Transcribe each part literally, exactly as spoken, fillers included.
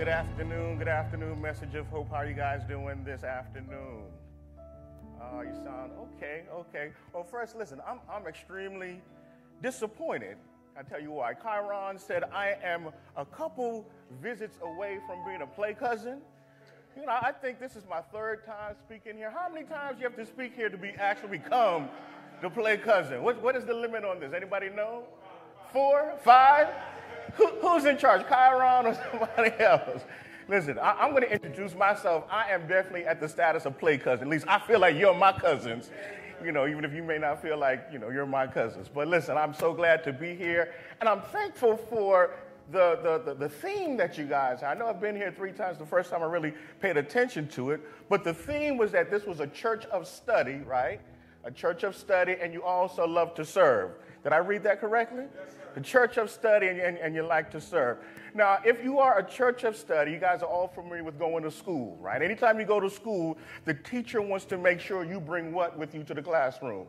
Good afternoon, good afternoon, message of hope. How are you guys doing this afternoon? Uh, you sound okay, okay. Well, first, listen, I'm, I'm extremely disappointed. I'll tell you why. Chiron said I am a couple visits away from being a play cousin. You know, I think this is my third time speaking here. How many times do you have to speak here to be actually become the play cousin? What, what is the limit on this? Anybody know? Four? Five? Who, who's in charge, Chiron or somebody else? Listen, I, I'm going to introduce myself. I am definitely at the status of play cousin. At least I feel like you're my cousins, you know, even if you may not feel like, you know, you're my cousins. But listen, I'm so glad to be here, and I'm thankful for the, the, the, the theme that you guys had. I know I've been here three times. The first time I really paid attention to it, but the theme was that this was a church of study, right? A church of study, and you also love to serve. Did I read that correctly? Yes, sir. The church of study, and, and, and you like to serve. Now, if you are a church of study, you guys are all familiar with going to school, right? Anytime you go to school, the teacher wants to make sure you bring what with you to the classroom?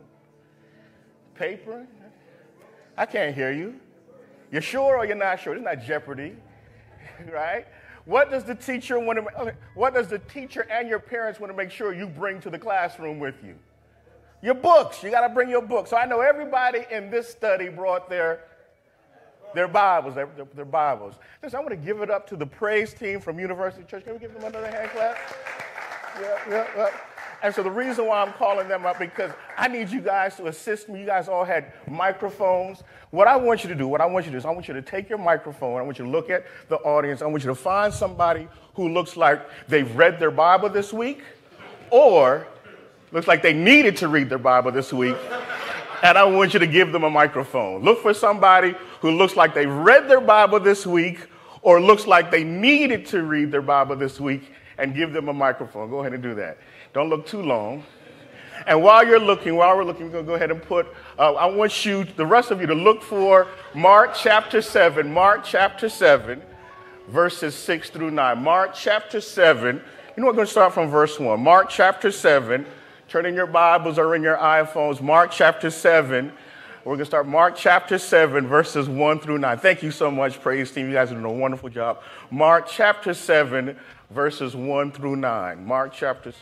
Paper? I can't hear you. You're sure or you're not sure? It's not Jeopardy, right? What does the teacher want to, what does the teacher and your parents want to make sure you bring to the classroom with you? Your books. You got to bring your books. So I know everybody in this study brought their, their Bibles, their, their, their Bibles. Listen, I want to give it up to the praise team from University Church. Can we give them another hand clap? Yeah, yeah, yeah. And so the reason why I'm calling them up, because I need you guys to assist me. You guys all had microphones. What I want you to do, what I want you to do is I want you to take your microphone. I want you to look at the audience. I want you to find somebody who looks like they've read their Bible this week, or looks like they needed to read their Bible this week, and I want you to give them a microphone. Look for somebody who looks like they read their Bible this week or looks like they needed to read their Bible this week, and give them a microphone. Go ahead and do that. Don't look too long. And while you're looking, while we're looking, we're going to go ahead and put, uh, I want you, the rest of you, to look for Mark chapter seven, Mark chapter seven, verses six through nine. Mark chapter seven, you know, we're going to start from verse one. Mark chapter seven. Turn in your Bibles or in your iPhones, Mark chapter seven. We're going to start Mark chapter seven, verses one through nine. Thank you so much, praise team. You guys are doing a wonderful job. Mark chapter seven, verses one through nine. Mark chapter...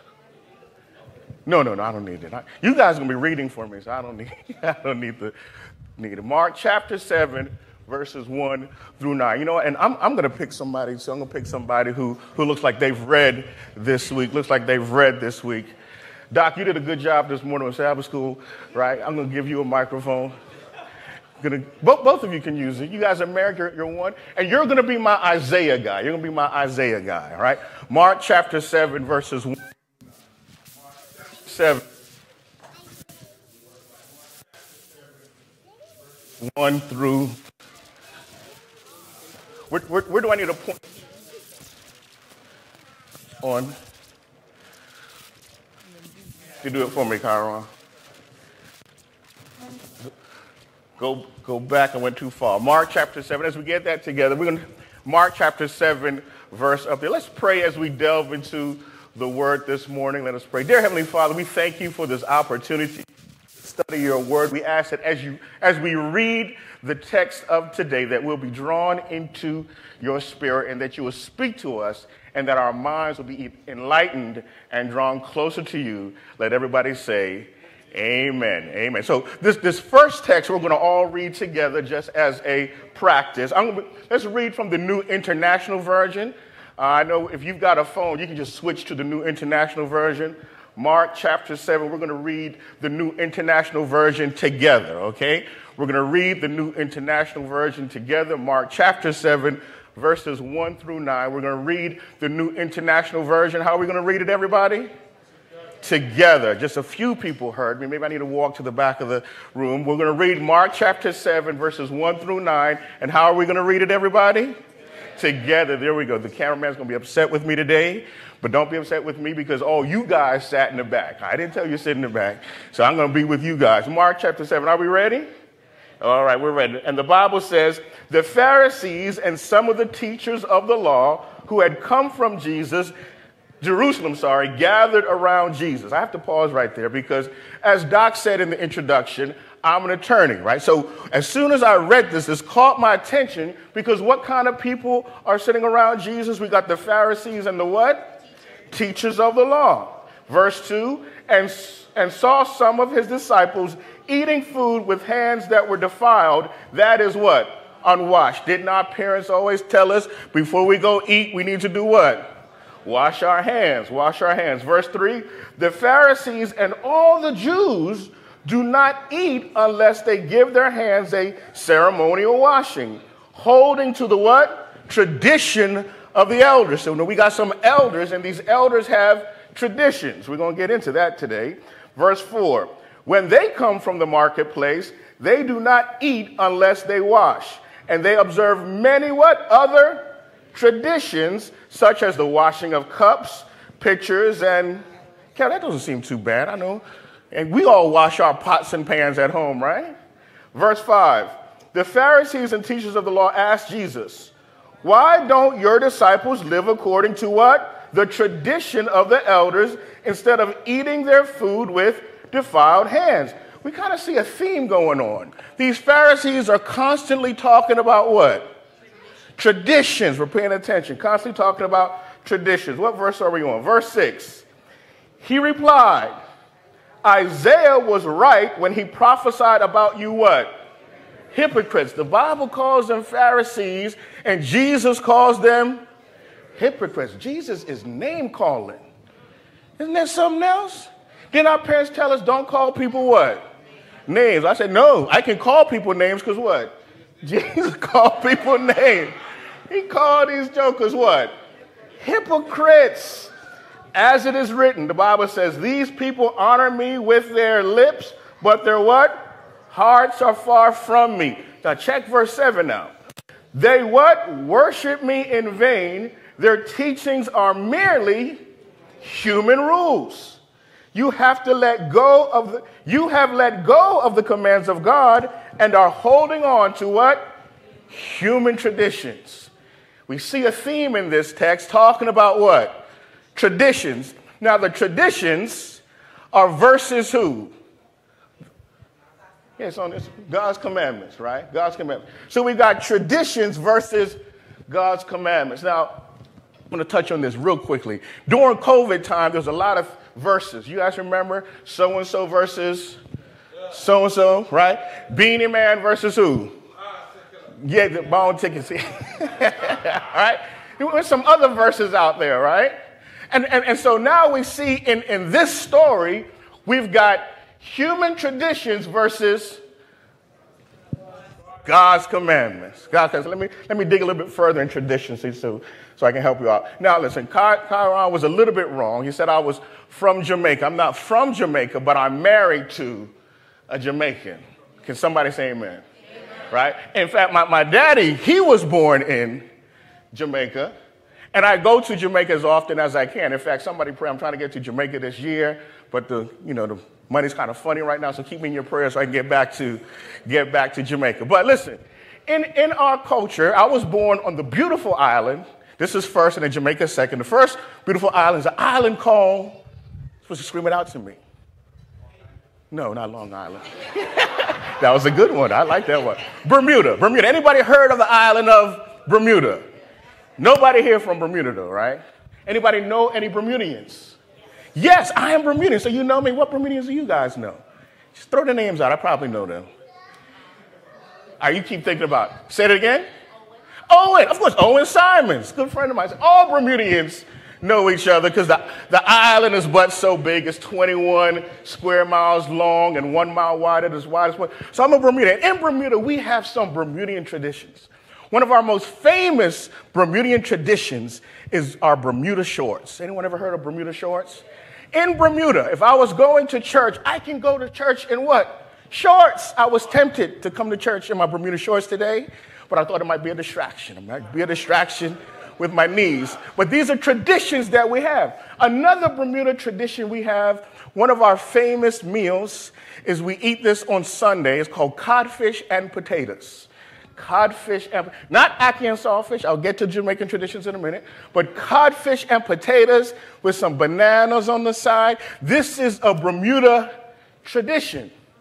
No, no, no, I don't need it. You guys are going to be reading for me, so I don't need, I don't need, the, need it. Mark chapter seven, verses one through nine. You know, and I'm, I'm going to pick somebody, so I'm going to pick somebody who, who looks like they've read this week, looks like they've read this week. Doc, you did a good job this morning with Sabbath school, right? I'm going to give you a microphone. Gonna, both, both of you can use it. You guys are married, you're, you're one. And you're going to be my Isaiah guy. You're going to be my Isaiah guy, all right? Mark chapter seven, verses one, seven, one through... Where, where, where do I need a point on? You do it for me, Chiron. Go, go back. I went too far. Mark chapter seven. As we get that together, we're going to Mark chapter seven, verse up there. Let's pray as we delve into the word this morning. Let us pray. Dear Heavenly Father, we thank you for this opportunity to study your word. We ask that as you, as we read the text of today, that we'll be drawn into your spirit and that you will speak to us, and that our minds will be enlightened and drawn closer to you. Let everybody say, amen, amen. So this, this first text we're going to all read together just as a practice. I'm gonna, let's read from the New International Version. Uh, I know if you've got a phone, you can just switch to the New International Version. Mark chapter seven, we're going to read the New International Version together, okay? We're going to read the New International Version together, Mark chapter seven, verses one through nine. We're going to read the New International Version. How are we going to read it, everybody? Together. Just a few people heard me. Maybe I need to walk to the back of the room. We're going to read Mark chapter seven, verses one through nine. And how are we going to read it, everybody? Together. There we go. The cameraman's going to be upset with me today, but don't be upset with me because, oh, you guys sat in the back. I didn't tell you to sit in the back, so I'm going to be with you guys. Mark chapter seven. Are we ready? All right, we're ready. And the Bible says, the Pharisees and some of the teachers of the law who had come from Jesus, Jerusalem, sorry, gathered around Jesus. I have to pause right there because, as Doc said in the introduction, I'm an attorney, right? So as soon as I read this, this caught my attention because what kind of people are sitting around Jesus? We got the Pharisees and the what? Teachers, Teachers of the law. Verse two, and, and saw some of his disciples eating food with hands that were defiled. That is what? Unwashed. Didn't our parents always tell us before we go eat, we need to do what? Wash our hands, wash our hands. Verse three, the Pharisees and all the Jews do not eat unless they give their hands a ceremonial washing, holding to the what? Tradition of the elders. So now we got some elders, and these elders have traditions. We're going to get into that today. Verse four, when they come from the marketplace, they do not eat unless they wash. And they observe many what? Other traditions, such as the washing of cups, pitchers, and... Cal, that doesn't seem too bad, I know. And we all wash our pots and pans at home, right? Verse five, the Pharisees and teachers of the law asked Jesus, why don't your disciples live according to what? The tradition of the elders, instead of eating their food with defiled hands. We kind of see a theme going on. These Pharisees are constantly talking about what? Traditions. We're paying attention. Constantly talking about traditions. What verse are we on? Verse six. He replied, Isaiah was right when he prophesied about you what? Hypocrites. The Bible calls them Pharisees, and Jesus calls them hypocrites. Jesus is name calling. Isn't that something else? Didn't our parents tell us don't call people what? Names. I said, no, I can call people names because what? Jesus called people names. He called these jokers what? Hypocrites. As it is written, the Bible says, these people honor me with their lips, but their what? Hearts are far from me. Now check verse seven now. They what? Worship me in vain. Their teachings are merely human rules. You have to let go of the, you have let go of the commands of God and are holding on to what? Human traditions. We see a theme in this text talking about what? Traditions. Now the traditions are versus who? Yes, on this God's commandments, right? God's commandments. So we got traditions versus God's commandments. Now, I'm going to touch on this real quickly. During COVID time, there's a lot of verses. You guys remember so-and-so versus so-and-so, right? Beanie Man versus who? Yeah, the bone tickets. All right? There's some other verses out there, right? And, and, and so now we see in, in this story, we've got human traditions versus God's commandments. God says, let me, let me dig a little bit further in traditions so, so I can help you out. Now, listen, Kyron was a little bit wrong. He said I was from Jamaica. I'm not from Jamaica, but I'm married to a Jamaican. Can somebody say amen? Amen. Right? In fact, my, my daddy, he was born in Jamaica. And I go to Jamaica as often as I can. In fact, somebody pray, I'm trying to get to Jamaica this year, but the, you know, the money's kind of funny right now, so keep me in your prayers so I can get back to get back to Jamaica. But listen, in, in our culture, I was born on the beautiful island. This is first, and then Jamaica second. The first beautiful island is an island called, supposed to scream it out to me. No, not Long Island. That was a good one. I like that one. Bermuda. Bermuda. Anybody heard of the island of Bermuda? Nobody here from Bermuda, though, right? Anybody know any Bermudians? Yes, I am Bermudian, so you know me. What Bermudians do you guys know? Just throw the names out. I probably know them. All right, you keep thinking about it. Say it again. Owen. Of course, Owen Simons, good friend of mine. All Bermudians know each other because the, the island is but so big. It's twenty-one square miles long and one mile wide at its widest point. So I'm a Bermudian. In Bermuda, we have some Bermudian traditions. One of our most famous Bermudian traditions is our Bermuda shorts. Anyone ever heard of Bermuda shorts? In Bermuda, if I was going to church, I can go to church in what? Shorts. I was tempted to come to church in my Bermuda shorts today, but I thought it might be a distraction. It might be a distraction with my knees. But these are traditions that we have. Another Bermuda tradition we have, one of our famous meals, is we eat this on Sunday. It's called codfish and potatoes. Codfish and, not ackee and saltfish. I'll get to Jamaican traditions in a minute. But codfish and potatoes with some bananas on the side. This is a Bermuda tradition.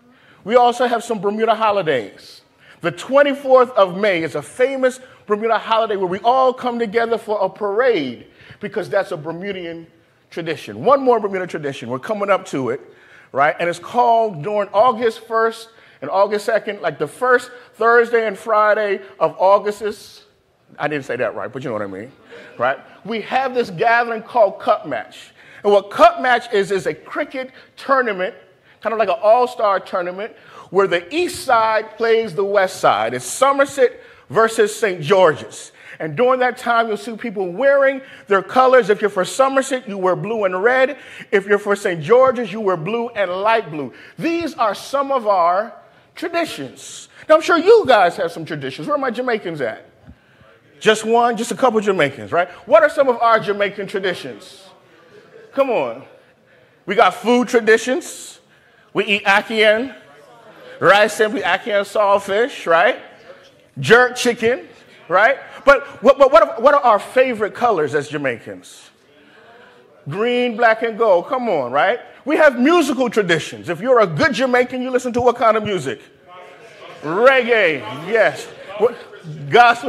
we also have some Bermuda holidays. The twenty-fourth of May is a famous Bermuda holiday where we all come together for a parade because that's a Bermudian tradition. One more Bermuda tradition. We're coming up to it, right? And it's called during August first and August second, like the first Thursday and Friday of August is, I didn't say that right, but you know what I mean, right? We have this gathering called Cup Match. And what Cup Match is, is a cricket tournament, kind of like an all-star tournament, where the east side plays the west side. It's Somerset versus Saint George's. And during that time, you'll see people wearing their colors. If you're for Somerset, you wear blue and red. If you're for Saint George's, you wear blue and light blue. These are some of our traditions. Now, I'm sure you guys have some traditions. Where are my Jamaicans at? Just one? Just a couple Jamaicans, right? What are some of our Jamaican traditions? Come on. We got food traditions. We eat ackee, rice, simply ackee saltfish, right? Jerk chicken, right? But what, what, what, are, what are our favorite colors as Jamaicans? Green, black, and gold. Come on, right? We have musical traditions. If you're a good Jamaican, you listen to what kind of music? Reggae, yes. What, gospel.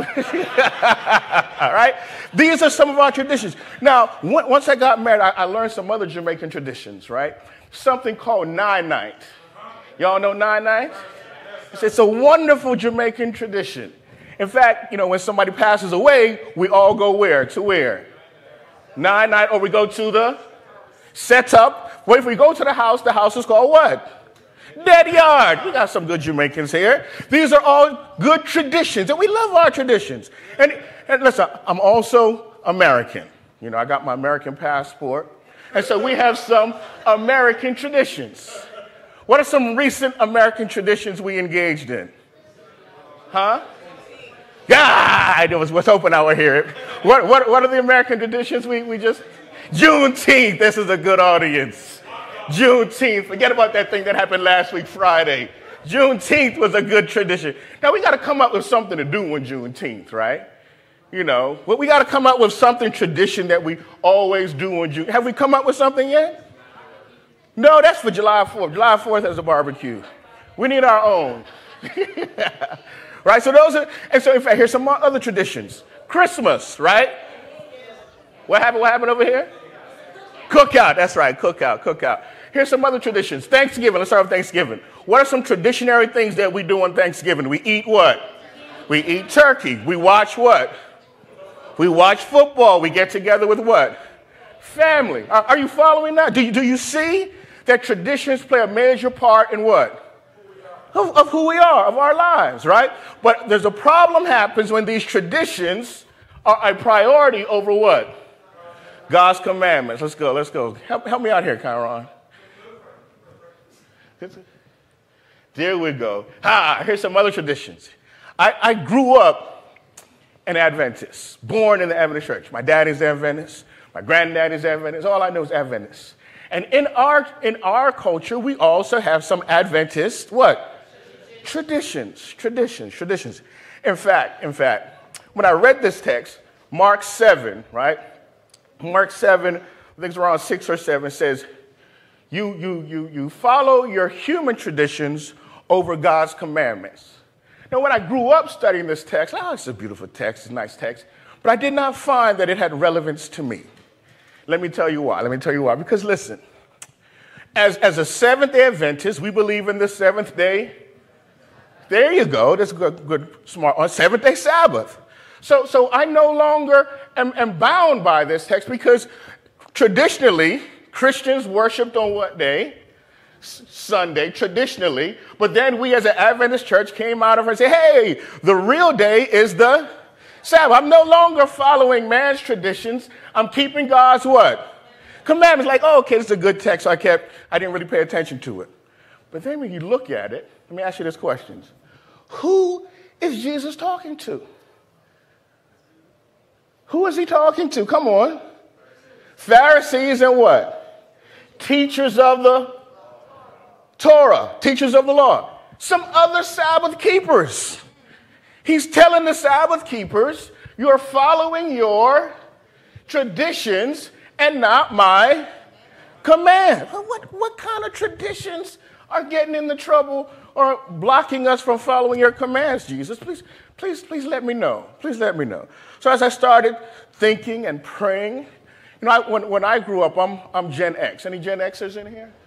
All right? These are some of our traditions. Now, once I got married, I, I learned some other Jamaican traditions, right? Something called Nine Night. Y'all know Nine Night? It's, it's a wonderful Jamaican tradition. In fact, you know, when somebody passes away, we all go where? To where? Nine Night, or we go to the setup. Well, if we go to the house, the house is called what? Dead yard. We got some good Jamaicans here. These are all good traditions, and we love our traditions. And, and listen, I'm also American. You know, I got my American passport. And so we have some American traditions. What are some recent American traditions we engaged in? Huh? God, it was what's open out here. What, what, what are the American traditions we, we just... Juneteenth. This is a good audience. Juneteenth. Forget about that thing that happened last week, Friday. Juneteenth was a good tradition. Now, we got to come up with something to do on Juneteenth, right? You know, well, we got to come up with something tradition that we always do on June. Have we come up with something yet? No, that's for July fourth. July fourth has a barbecue. We need our own. Right? So those are, and so in fact, here's some more other traditions. Christmas, right? What happened? What happened over here? Cookout. That's right. Cookout. Cookout. Here's some other traditions. Thanksgiving. Let's start with Thanksgiving. What are some traditionary things that we do on Thanksgiving? We eat what? We eat turkey. We watch what? We watch football. We get together with what? Family. Are, are you following that? Do you, do you see that traditions play a major part in what? Of, of who we are, of our lives, right? But there's a problem happens when these traditions are a priority over what? God's commandments. Let's go, let's go. Help, help me out here, Kyron. There we go. Ha, here's some other traditions. I, I grew up an Adventist, born in the Adventist church. My daddy's Adventist. My granddaddy's Adventist. All I know is Adventist. And in our, in our culture, we also have some Adventist, what? Traditions, traditions, traditions. In fact, in fact, when I read this text, Mark seven, right? Mark seven, I think it's around six or seven, says, you, you, you, you follow your human traditions over God's commandments. Now, when I grew up studying this text, oh, it's a beautiful text, it's a nice text, but I did not find that it had relevance to me. Let me tell you why. Let me tell you why. Because listen, as, as a Seventh-day Adventist, we believe in the seventh day. There you go. That's good, good smart. On Seventh-day Sabbath. So, so I no longer am, am bound by this text because traditionally, Christians worshipped on what day? S- Sunday, traditionally. But then we as an Adventist church came out of it and said, hey, the real day is the Sabbath. I'm no longer following man's traditions. I'm keeping God's what? Commandments. Like, oh, okay, this is a good text. So I kept, I didn't really pay attention to it. But then when you look at it, let me ask you this question. Who is Jesus talking to? Who is he talking to? Come on. Pharisees and what? Teachers of the Torah. Teachers of the law. Some other Sabbath keepers. He's telling the Sabbath keepers, you're following your traditions and not my command. What, what kind of traditions are getting into trouble or blocking us from following your commands, Jesus, please, please, please let me know. Please let me know. So as I started thinking and praying, you know, I, when, when I grew up, I'm, I'm Gen X. Any Gen Xers in here?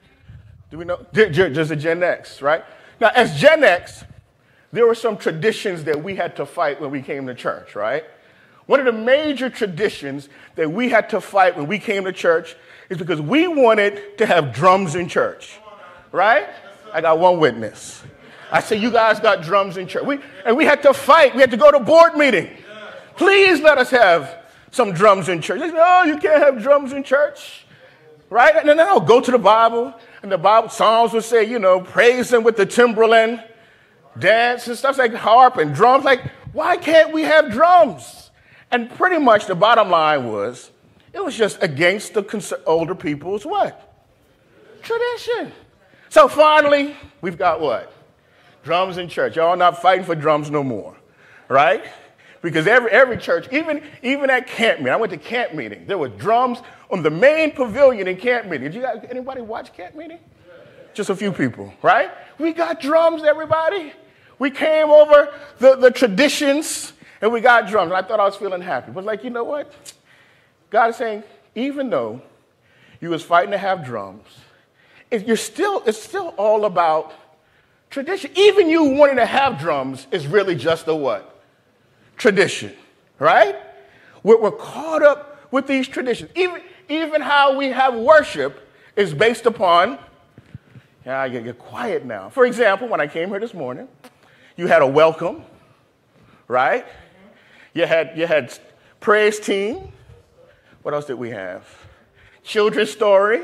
Do we know? Just a Gen X, right? Now, as Gen X, there were some traditions that we had to fight when we came to church, right? One of the major traditions that we had to fight when we came to church is because we wanted to have drums in church, right? I got one witness. I said, you guys got drums in church. We, and we had to fight. We had to go to board meeting. Please let us have some drums in church. They said, no, you can't have drums in church, right? And then I'll go to the Bible, and the Bible, Psalms would say, you know, praise him with the timbrel, dance and stuff like harp and drums. Like, why can't we have drums? And pretty much the bottom line was, it was just against the cons- older people's what? Tradition. So finally, we've got what? Drums in church. Y'all not fighting for drums no more, right? Because every every church, even, even at camp meeting, I went to camp meeting, there were drums on the main pavilion in camp meeting. Did you guys, anybody watch camp meeting? Just a few people, right? We got drums, everybody. We came over the, the traditions, and we got drums. And I thought I was feeling happy. But like, you know what? God is saying, even though you was fighting to have drums, it, you're still, it's still all about tradition. Even you wanting to have drums is really just a what? Tradition, right? We're, we're caught up with these traditions. Even, even how we have worship is based upon, yeah, I get, get quiet now. For example, when I came here this morning, you had a welcome, right? You had, you had praise team. What else did we have? Children's story,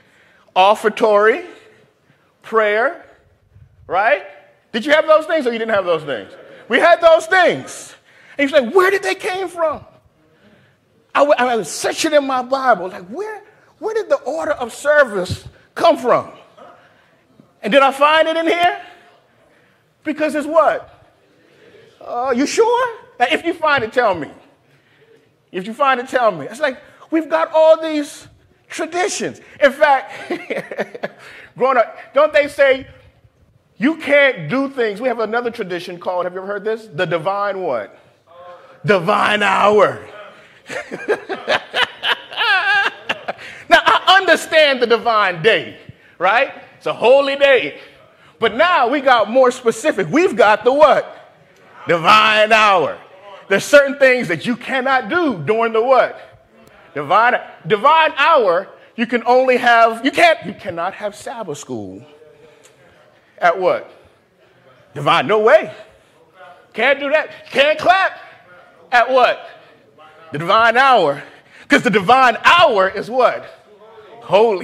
offertory, prayer, right? Did you have those things or you didn't have those things? We had those things. And you're like, where did they came from? I, w- I was searching in my Bible, like, where, where did the order of service come from? And did I find it in here? Because it's what? Uh, you sure? Now, if you find it, tell me. If you find it, tell me. It's like we've got all these traditions. In fact, growing up, don't they say you can't do things? We have another tradition called, have you ever heard this? The divine what? Divine hour. Now, I understand the divine day, right? It's a holy day. But now we got more specific. We've got the what? Divine hour. There's certain things that you cannot do during the what? Divine, divine hour, you can only have, you can't, you cannot have Sabbath school. At what? Divine, no way. Can't do that. Can't clap. At what? The divine hour. Because the divine hour is what? Holy.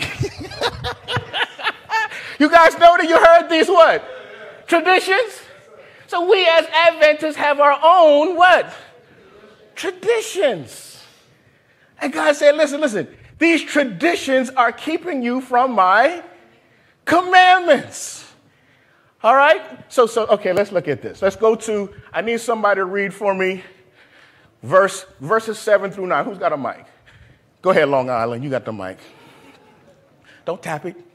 You guys know that you heard these what? Traditions? So we as Adventists have our own what? Traditions. And God said, listen, listen, these traditions are keeping you from my commandments. All right? So, so okay, let's look at this. Let's go to, I need somebody to read for me verse, verses seven through nine. Who's got a mic? Go ahead, Long Island. You got the mic. Don't tap it.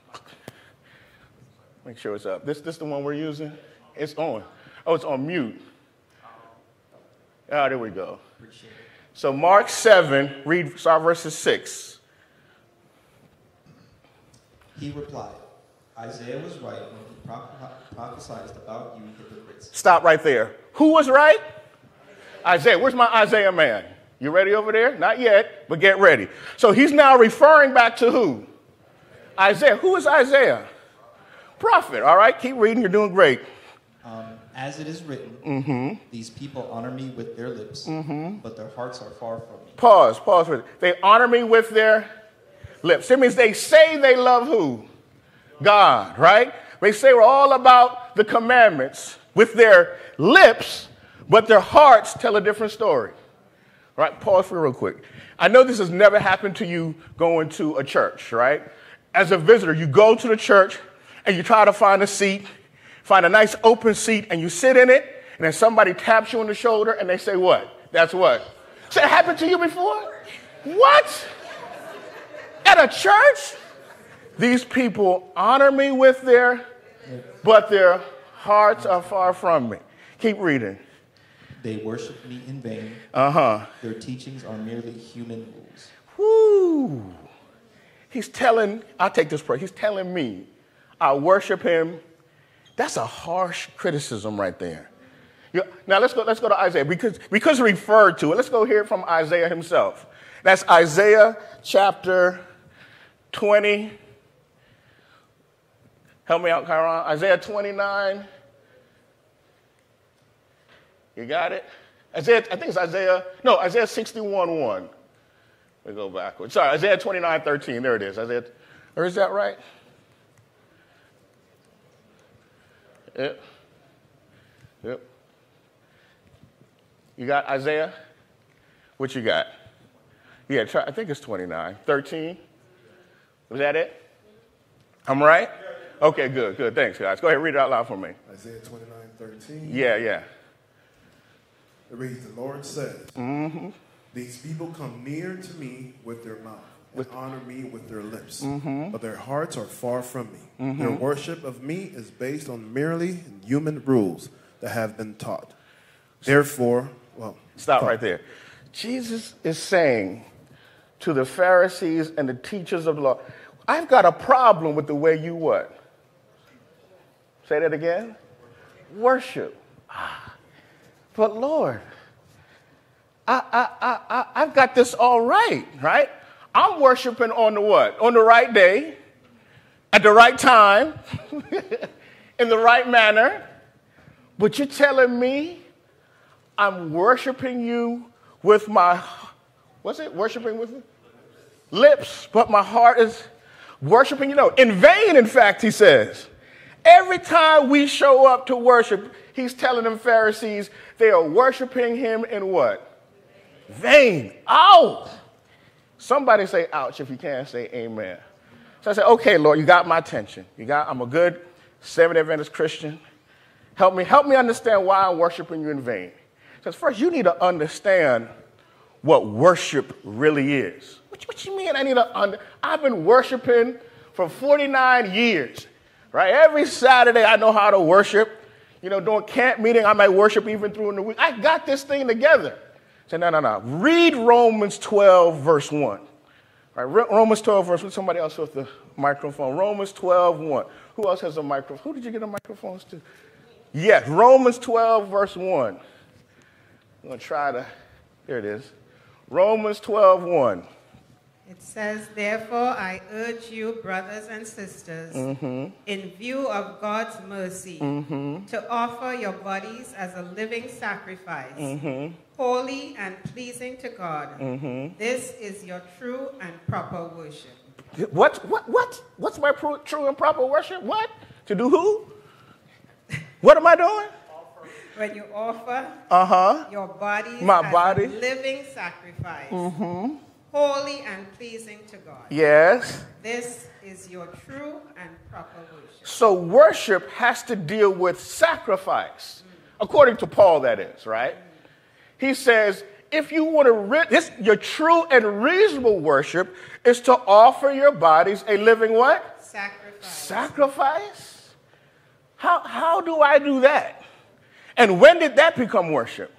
Make sure it's up. This this the one we're using? It's on. Oh, it's on mute. Oh, there we go. So Mark seven, read start verses six. He replied, Isaiah was right when he proph- prophesied about you hypocrites. Stop right there. Who was right? Isaiah. Where's my Isaiah man? You ready over there? Not yet, but get ready. So he's now referring back to who? Isaiah. Who is Isaiah? Prophet. All right, keep reading. You're doing great. Um, as it is written, mm-hmm. these people honor me with their lips, mm-hmm. but their hearts are far from me. Pause. Pause for it. They honor me with their lips. It means they say they love who? God, right? They say we're all about the commandments with their lips, but their hearts tell a different story. Right? Pause for real quick. I know this has never happened to you going to a church, right? As a visitor, you go to the church and you try to find a seat, find a nice open seat, and you sit in it, and then somebody taps you on the shoulder, and they say what? That's what? So that happened to you before? What? At a church? These people honor me with their, but their hearts are far from me. Keep reading. They worship me in vain. Uh-huh. Their teachings are merely human rules. Woo. He's telling, I'll take this prayer. He's telling me I worship him. That's a harsh criticism right there. You, now let's go, let's go to Isaiah because, because referred to it. Let's go hear it from Isaiah himself. That's Isaiah chapter twenty. Help me out, Chiron. Isaiah twenty-nine. You got it? Isaiah, I think it's Isaiah, no, Isaiah sixty-one one. Let me go backwards. Sorry, Isaiah twenty-nine thirteen. There it is. Isaiah, or is that right? Yep. Yep. You got Isaiah? What you got? Yeah, try, I think it's twenty-nine thirteen. Was that it? I'm right? Okay, good, good. Thanks, guys. Go ahead, read it out loud for me. Isaiah twenty-nine thirteen. Yeah, yeah. It reads, the Lord says, mm-hmm. These people come near to me with their mouth and with, honor me with their lips, mm-hmm. but their hearts are far from me. Mm-hmm. Their worship of me is based on merely human rules that have been taught. Therefore, well... Stop taught. right there. Jesus is saying to the Pharisees and the teachers of the law, I've got a problem with the way you what? Say that again. Worship. Ah. But Lord, I, I, I, I, I've got this all right, right? I'm worshiping on the what? On the right day, at the right time, in the right manner. But you're telling me I'm worshiping you with my, what's it? Worshiping with lips, but my heart is worshiping you. No, in vain, in fact, he says. Every time we show up to worship, he's telling them Pharisees they are worshiping him in what? Vain. Ouch. Somebody say ouch if you can't say amen. So I said, okay, Lord, you got my attention. You got, I'm a good Seventh-day Adventist Christian. Help me, help me understand why I'm worshiping you in vain. Because first, you need to understand what worship really is. What, what you mean I need to under, I've been worshiping for forty-nine years. Right? Every Saturday I know how to worship. You know, during camp meeting, I might worship even through in the week. I got this thing together. Say, no, no, no. Read Romans twelve, verse one. Right? Romans twelve, verse one. Somebody else with the microphone. Romans twelve, one. Who else has a microphone? Who did you get the microphones to? Yes, Romans twelve, verse one. I'm going to try to, there it is. Romans twelve, one. It says, therefore, I urge you, brothers and sisters, mm-hmm. in view of God's mercy, mm-hmm. to offer your bodies as a living sacrifice, mm-hmm. holy and pleasing to God. Mm-hmm. This is your true and proper worship. What? What? What? What's my true and proper worship? What? To do who? What am I doing? When you offer uh-huh. your bodies my as body. a living sacrifice, mm-hmm. holy and pleasing to God. Yes. This is your true and proper worship. So worship has to deal with sacrifice, mm. according to Paul, that is, right? Mm. He says, if you want to, re- this, your true and reasonable worship is to offer your bodies a living what? Sacrifice. Sacrifice? How, how do I do that? And when did that become worship?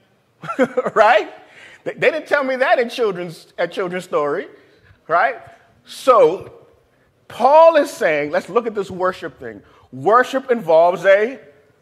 Right? They didn't tell me that in children's, at children's story, right? So Paul is saying, let's look at this worship thing. Worship involves a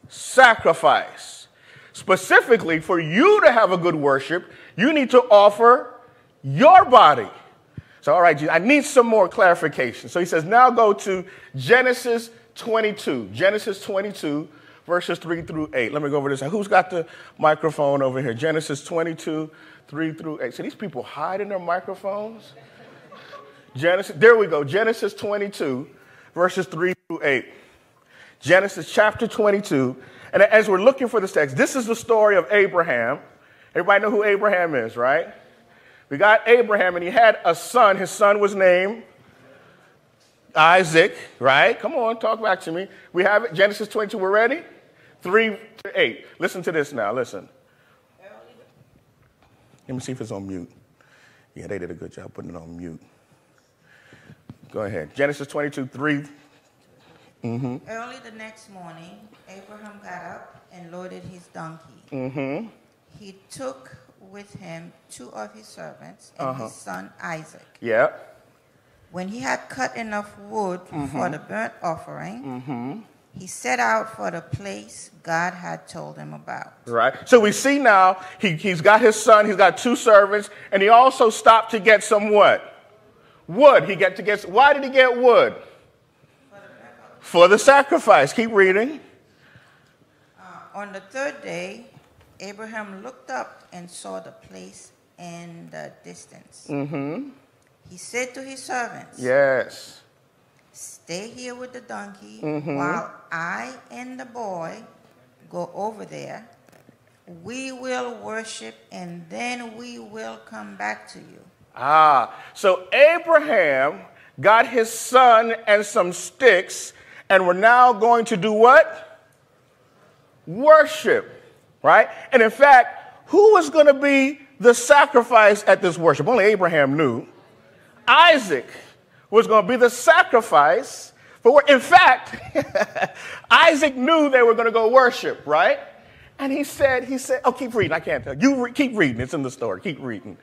sacrifice. Specifically, for you to have a good worship, you need to offer your body. So, all right, I need some more clarification. So he says, now go to Genesis twenty-two. Genesis twenty-two, verses three through eight. Let me go over this. Who's got the microphone over here? Genesis twenty-two, three through eight. So these people hiding their microphones. Genesis, there we go. Genesis twenty-two, verses three through eight. Genesis chapter twenty-two. And as we're looking for this text, this is the story of Abraham. Everybody know who Abraham is, right? We got Abraham, and he had a son. His son was named Isaac, right? Come on, talk back to me. We have it. Genesis twenty-two. We're ready? three to eight. Listen to this now. Listen. Let me see if it's on mute. Yeah, they did a good job putting it on mute. Go ahead. Genesis twenty-two, three. Mm-hmm. Early the next morning, Abraham got up and loaded his donkey. Mm-hmm. He took with him two of his servants and Uh-huh. his son Isaac. Yeah. When he had cut enough wood Mm-hmm. for the burnt offering, Mm-hmm. he set out for the place God had told him about. Right. So we see now he, he's got his son, he's got two servants, and he also stopped to get some what? Wood. He get to get. Why did he get wood? For the sacrifice. Keep reading. Uh, on the third day, Abraham looked up and saw the place in the distance. Mm-hmm. He said to his servants, Yes. "Stay here with the donkey Mhm. while I and the boy go over there. We will worship and then we will come back to you." Ah, so Abraham got his son and some sticks, and we're now going to do what? Worship, right? And in fact, who was going to be the sacrifice at this worship? Only Abraham knew. Isaac was going to be the sacrifice for work. In fact, Isaac knew they were going to go worship, right? And he said, he said, oh, keep reading. I can't tell. You re- keep reading. It's in the story. Keep reading.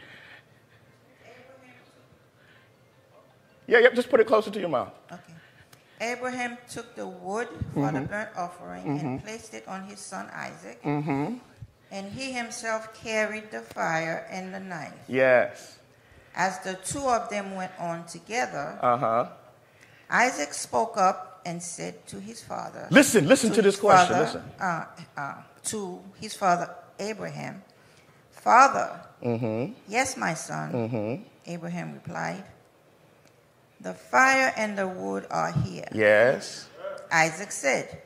Yeah, yep, just put it closer to your mouth. Okay. Abraham took the wood for Mm-hmm. the burnt offering and placed it on his son Isaac. Mm-hmm. And he himself carried the fire and the knife. Yes. As the two of them went on together, Uh-huh. Isaac spoke up and said to his father, Listen, listen to, this his question. father, Listen. Uh, uh, to his father Abraham, "Father." Mm-hmm. "Yes, my son," Mm-hmm. Abraham replied. "The fire and the wood are here." Yes. Isaac said,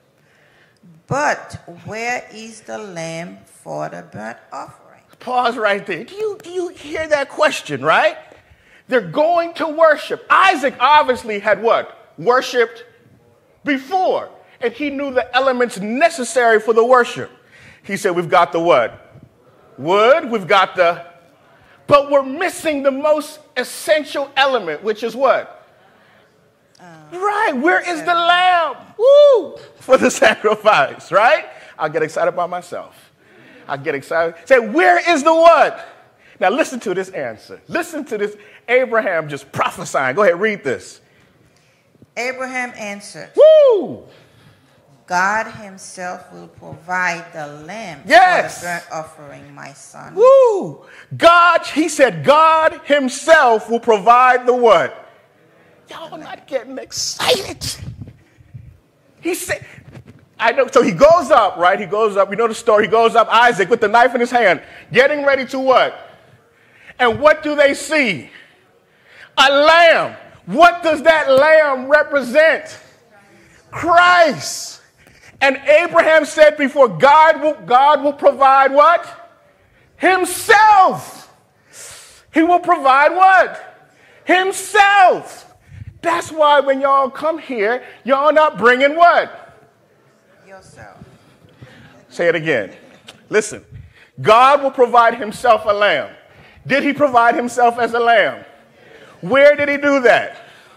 "But where is the lamb for the burnt offering?" Pause right there. Do you, do you hear that question, right? They're going to worship. Isaac obviously had what? Worshipped before. And he knew the elements necessary for the worship. He said, we've got the what? Wood. We've got the... But we're missing the most essential element, which is what? Uh, right. Where is the lamb? Woo! For the sacrifice, right? I'll get excited by myself. I get excited. Say, where is the what? Now listen to this answer. Listen to this. Abraham just prophesying. Go ahead, read this. Abraham answered, Woo! "God himself will provide the lamb Yes. for the burnt offering, my son." Woo! God, he said, God himself will provide the what? Y'all not getting excited. He said, I know, so he goes up, right? He goes up, you know the story, he goes up, Isaac with the knife in his hand, getting ready to what? And what do they see? A lamb. What does that lamb represent? Christ. And Abraham said before, God will, God will provide what? Himself. He will provide what? Himself. That's why when y'all come here, y'all not bringing what? Yourself. Say it again. Listen. God will provide himself a lamb. Did he provide himself as a lamb? Where did he do that?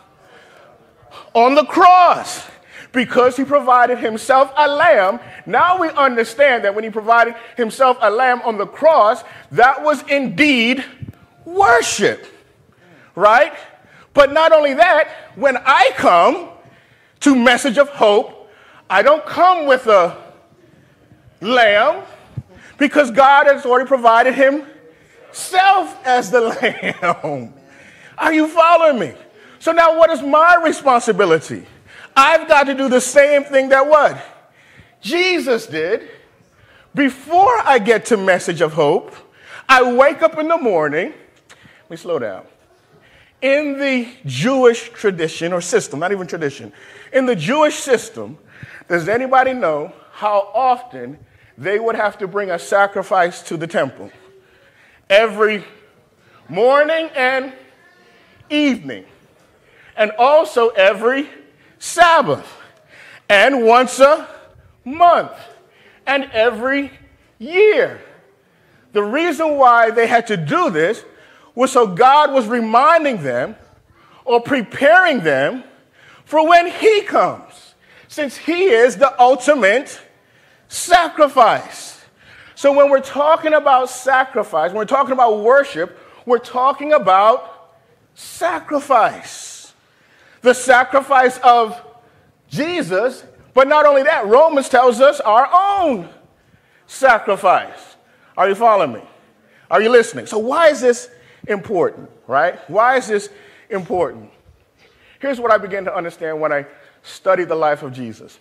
On the cross. Because he provided himself a lamb, now we understand that when he provided himself a lamb on the cross, that was indeed worship, right? But not only that, when I come to Message of Hope, I don't come with a lamb because God has already provided himself as the lamb. Are you following me? So now what is my responsibility? I've got to do the same thing that what? Jesus did. Before I get to Message of Hope, I wake up in the morning. Let me slow down. In the Jewish tradition or system, not even tradition, in the Jewish system, does anybody know how often they would have to bring a sacrifice to the temple? Every morning and evening. And also every Sabbath, and once a month, and every year. The reason why they had to do this was so God was reminding them or preparing them for when he comes, since he is the ultimate sacrifice. So when we're talking about sacrifice, when we're talking about worship, we're talking about sacrifice. The sacrifice of Jesus, but not only that, Romans tells us our own sacrifice. Are you following me? Are you listening? So why is this important, right? Why is this important? Here's what I began to understand when I studied the life of Jesus.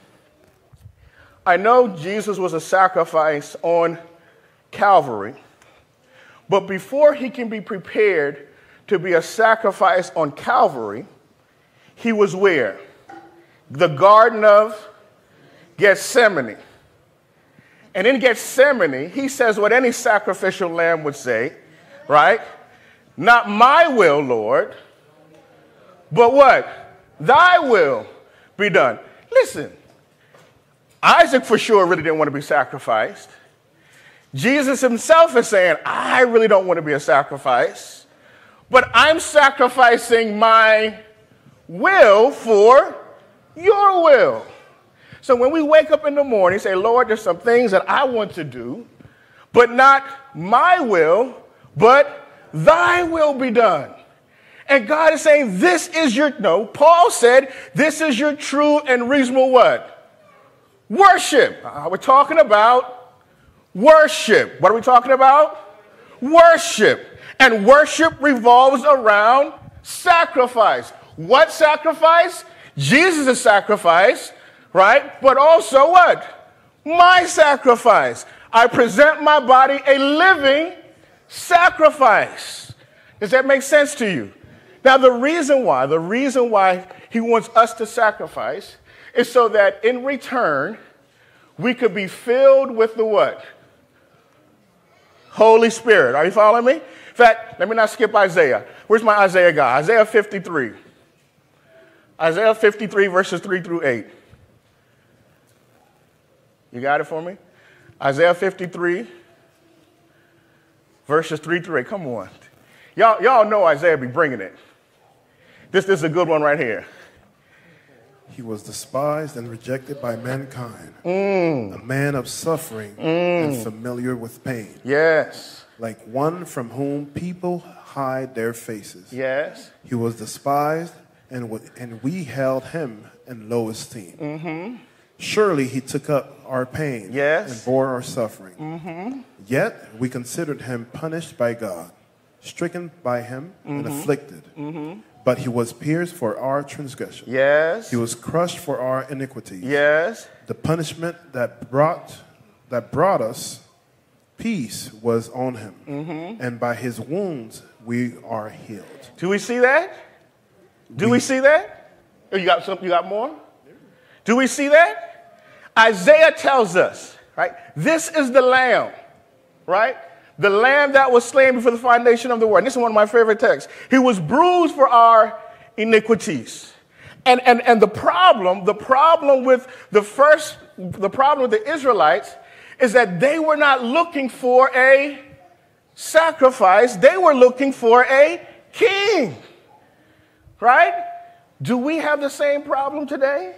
I know Jesus was a sacrifice on Calvary, but before he can be prepared to be a sacrifice on Calvary, he was where? The Garden of Gethsemane. And in Gethsemane, he says what any sacrificial lamb would say, right? Not my will, Lord, but what? Thy will be done. Listen, Isaac for sure really didn't want to be sacrificed. Jesus himself is saying, I really don't want to be a sacrifice, but I'm sacrificing my will for your will. So when we wake up in the morning, say, Lord, there's some things that I want to do, but not my will, but thy will be done. And God is saying, this is your, no, Paul said, this is your true and reasonable what? Worship. Uh, we're talking about worship. What are we talking about? Worship. And worship revolves around sacrifice. What sacrifice? Jesus' sacrifice. Right? But also what? My sacrifice. I present my body a living sacrifice. Does that make sense to you? Now, the reason why, the reason why he wants us to sacrifice is so that in return, we could be filled with the what? Holy Spirit. Are you following me? In fact, let me not skip Isaiah. Where's my Isaiah guy? Isaiah fifty-three. Isaiah fifty-three, verses three through eight. You got it for me? Isaiah fifty-three, verses three through eight. Come on. Y'all, y'all know Isaiah be bringing it. This, this is a good one right here. He was despised and rejected by mankind, Mm. a man of suffering Mm. and familiar with pain, Yes. like one from whom people hide their faces. Yes. He was despised, and, w- and we held him in low esteem. Mm-hmm. Surely he took up our pain Yes. and bore our suffering. Mm-hmm. Yet we considered him punished by God, stricken by him and Mm-hmm. afflicted. Mm-hmm. But he was pierced for our transgression. Yes. He was crushed for our iniquities. Yes. The punishment that brought that brought us peace was on him, Mm-hmm. and by his wounds we are healed. Do we see that? Do we, We- see that? Oh, you got some, you got more? Do we see that? Isaiah tells us, right? This is the lamb, right? The lamb that was slain before the foundation of the world. This is one of my favorite texts. He was bruised for our iniquities. And, and, and the problem, the problem with the first, the problem with the Israelites is that they were not looking for a sacrifice. They were looking for a king, right? Do we have the same problem today?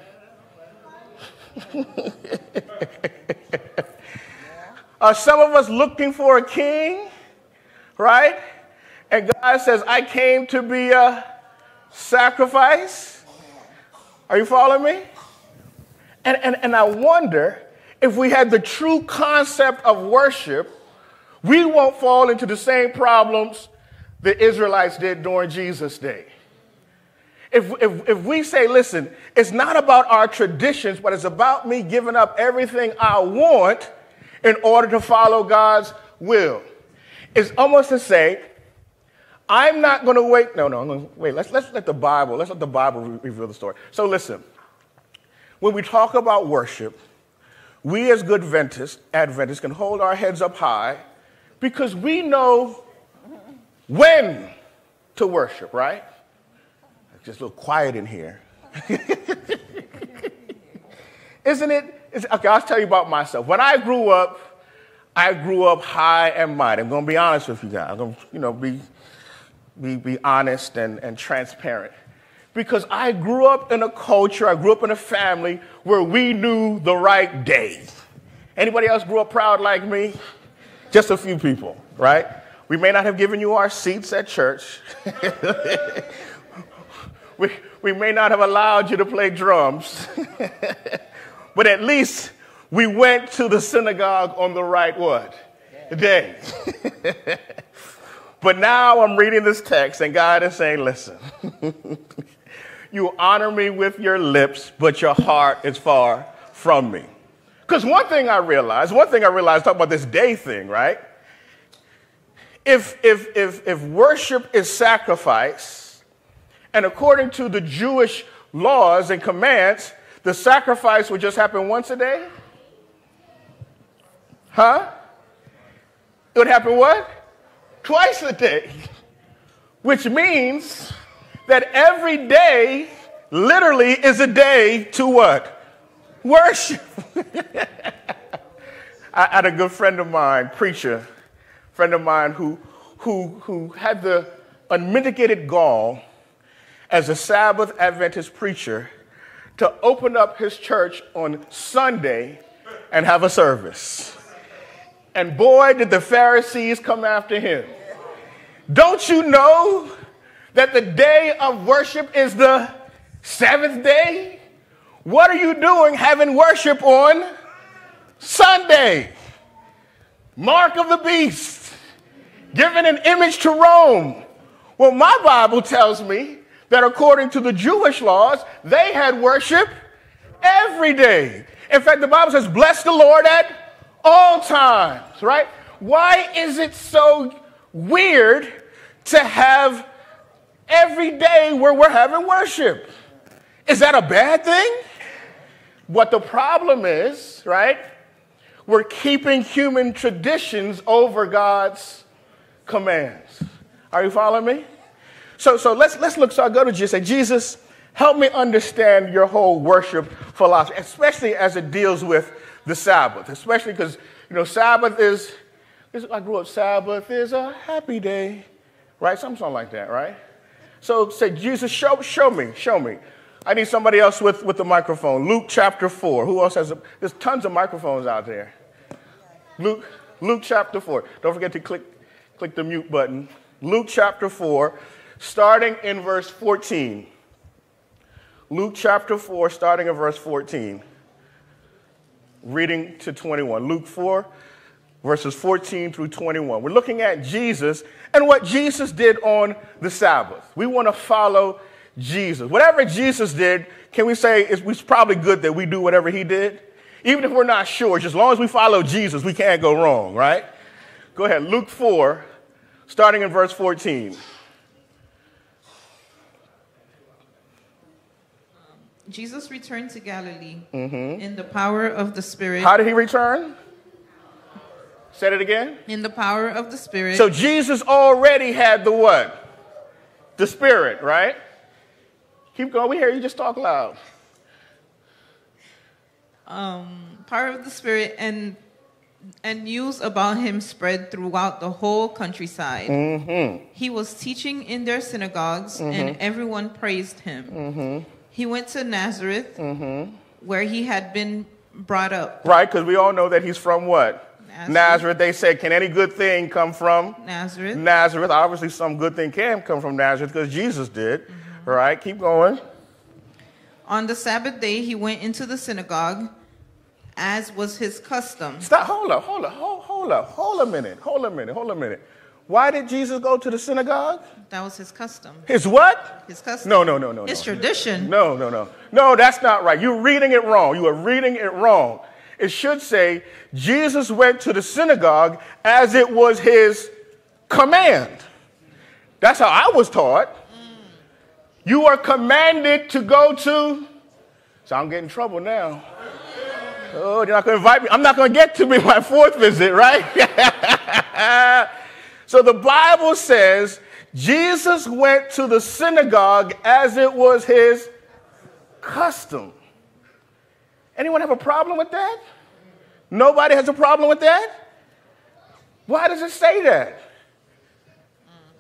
Are some of us looking for a king, right? And God says, I came to be a sacrifice. Are you following me? And, and, and I wonder if we had the true concept of worship, we won't fall into the same problems the Israelites did during Jesus' day. If, if, if we say, listen, it's not about our traditions, but it's about me giving up everything I want in order to follow God's will. It's almost to say, I'm not going to wait. No, no, I'm going to wait. Let's, let's let the Bible, let's let the Bible re- reveal the story. So listen, when we talk about worship, we as good Adventists, Adventists can hold our heads up high because we know when to worship, right? Just a little quiet in here. Isn't it? It's, okay, I'll tell you about myself. When I grew up, I grew up high and mighty. I'm going to be honest with you guys. I'm going to, you know, be, be, be honest and, and transparent. Because I grew up in a culture, I grew up in a family where we knew the right day. Anybody else grew up proud like me? Just a few people, right? We may not have given you our seats at church. we, we may not have allowed you to play drums. But at least we went to the synagogue on the right what? Day. But now I'm reading this text and God is saying, listen, you honor me with your lips, but your heart is far from me. Because one thing I realized, one thing I realized, talking about this day thing, right? If, if, if, if worship is sacrifice, and according to the Jewish laws and commands, the sacrifice would just happen once a day? Huh? It would happen what? Twice a day. Which means that every day literally is a day to what? Worship. I had a good friend of mine, preacher, friend of mine who, who, who had the unmitigated gall as a Sabbath Adventist preacher to open up his church on Sunday and have a service. And boy, did the Pharisees come after him. Don't you know that the day of worship is the seventh day? What are you doing having worship on Sunday? Mark of the beast, giving an image to Rome. Well, my Bible tells me that according to the Jewish laws, they had worship every day. In fact, the Bible says, bless the Lord at all times, right? Why is it so weird to have every day where we're having worship? Is that a bad thing? What the problem is, right? We're keeping human traditions over God's commands. Are you following me? So, so let's let's look. So I go to Jesus and say, Jesus, help me understand your whole worship philosophy, especially as it deals with the Sabbath. Especially because you know Sabbath is, is. I grew up. Sabbath is a happy day, right? Something like that, right? So say, Jesus, show show me, show me. I need somebody else with, with the microphone. Luke chapter four. Who else has a, there's tons of microphones out there. Luke, Luke chapter four. Don't forget to click, click the mute button. Luke chapter four, starting in verse fourteen. Luke chapter four, starting in verse fourteen. Reading to twenty-one. Luke four, verses fourteen through twenty-one. We're looking at Jesus and what Jesus did on the Sabbath. We want to follow Jesus. Whatever Jesus did, can we say it's probably good that we do whatever he did? Even if we're not sure, just as long as we follow Jesus, we can't go wrong, right? Go ahead, Luke four, starting in verse fourteen. Jesus returned to Galilee mm-hmm. in the power of the Spirit. How did he return? Say it again. In the power of the Spirit. So Jesus already had the what? The Spirit, right? Keep going. We hear you. Just talk loud. Um, power of the Spirit and and news about him spread throughout the whole countryside. Mm-hmm. He was teaching in their synagogues, mm-hmm. and everyone praised him. Mm-hmm. He went to Nazareth, mm-hmm. where he had been brought up. Right, because we all know that he's from what? Nazareth. Nazareth. They said, can any good thing come from Nazareth? Nazareth. Obviously, some good thing can come from Nazareth because Jesus did. Mm-hmm. All right, keep going. On the Sabbath day, he went into the synagogue, as was his custom. Stop. Hold up. Hold up. Hold, hold up. Hold a minute. Hold a minute. Hold a minute. Why did Jesus go to the synagogue? That was his custom. His what? His custom. No, no, no, no. His no. tradition. No, no, no. No, that's not right. You're reading it wrong. You are reading it wrong. It should say Jesus went to the synagogue as it was his command. That's how I was taught. You are commanded to go to, so I'm getting in trouble now. Oh, you're not going to invite me. I'm not going to get to be my fourth visit, right? So the Bible says Jesus went to the synagogue as it was his custom. Anyone have a problem with that? Nobody has a problem with that? Why does it say that?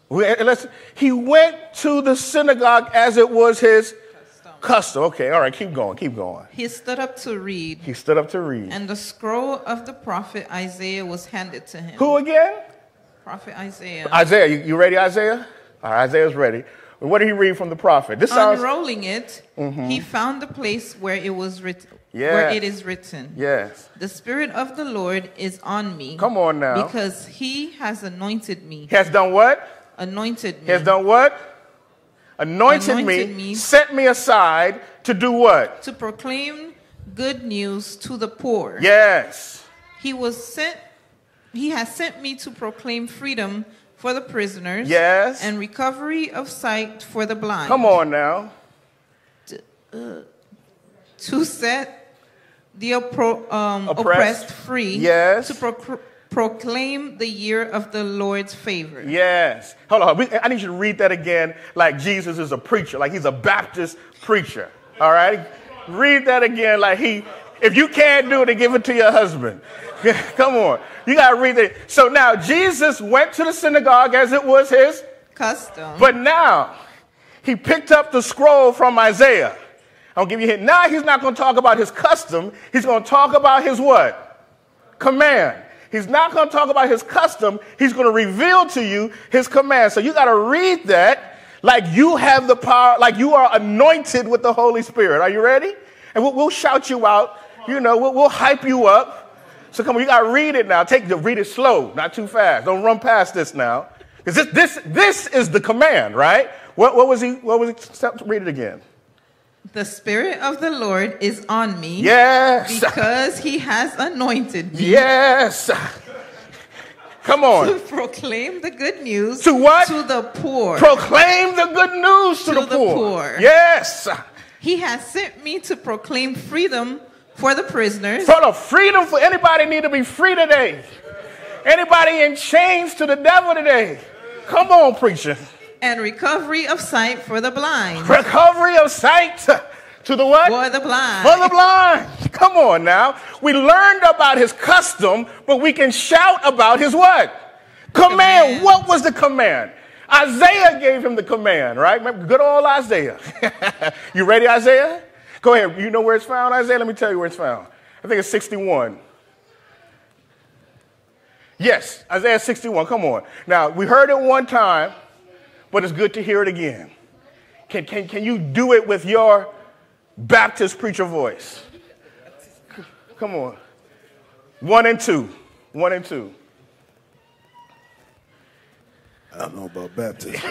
We, let's, he went to the synagogue as it was his custom. custom. Okay, all right, keep going, keep going. He stood up to read. He stood up to read. And the scroll of the prophet Isaiah was handed to him. Who again? Prophet Isaiah. Isaiah, you, you ready, Isaiah? All right, Isaiah's ready. What did he read from the prophet? This sounds... Unrolling it, mm-hmm. he found the place where it was written. Yes. Where it is written. Yes. The Spirit of the Lord is on me. Come on now. Because he has anointed me. He has done what? Anointed me. He has done what? Anointed, Anointed me, me. Set me aside to do what? To proclaim good news to the poor. Yes. He was sent. He has sent me to proclaim freedom for the prisoners. Yes. And recovery of sight for the blind. Come on now. To, uh, to set the oppro- um, oppressed. oppressed free. Yes. To pro- proclaim the year of the Lord's favor. Yes. Hold on. I need you to read that again like Jesus is a preacher, like he's a Baptist preacher. All right? Read that again like he, if you can't do it, then give it to your husband. Come on. You got to read it. So now Jesus went to the synagogue as it was his custom. But now he picked up the scroll from Isaiah. I'll give you a hint. Now he's not going to talk about his custom. He's going to talk about his what? Command. He's not going to talk about his custom. He's going to reveal to you his command. So you got to read that like you have the power, like you are anointed with the Holy Spirit. Are you ready? And we'll, we'll shout you out. You know, we'll, we'll hype you up. So come on, you got to read it now. Take the read it slow, not too fast. Don't run past this now. Because this, this, this is the command, right? What, what was he, what was he, read it again. The Spirit of the Lord is on me. Yes. Because he has anointed me. Yes. Come on. To proclaim the good news. To what? To the poor. Proclaim the good news to, to the, the poor. poor. Yes. He has sent me to proclaim freedom for the prisoners. For the freedom for anybody need to be free today. Anybody in chains to the devil today. Come on, preacher. And recovery of sight for the blind. Recovery of sight to the what? For the blind. For the blind. Come on now. We learned about his custom, but we can shout about his what? Command. command. What was the command? Isaiah gave him the command, right? Remember, good old Isaiah. You ready, Isaiah? Go ahead. You know where it's found, Isaiah? Let me tell you where it's found. I think it's sixty-one. Yes, Isaiah sixty-one. Come on. Now, we heard it one time, but it's good to hear it again. Can, can, can you do it with your Baptist preacher voice? Come on. One and two. One and two. I don't know about Baptist.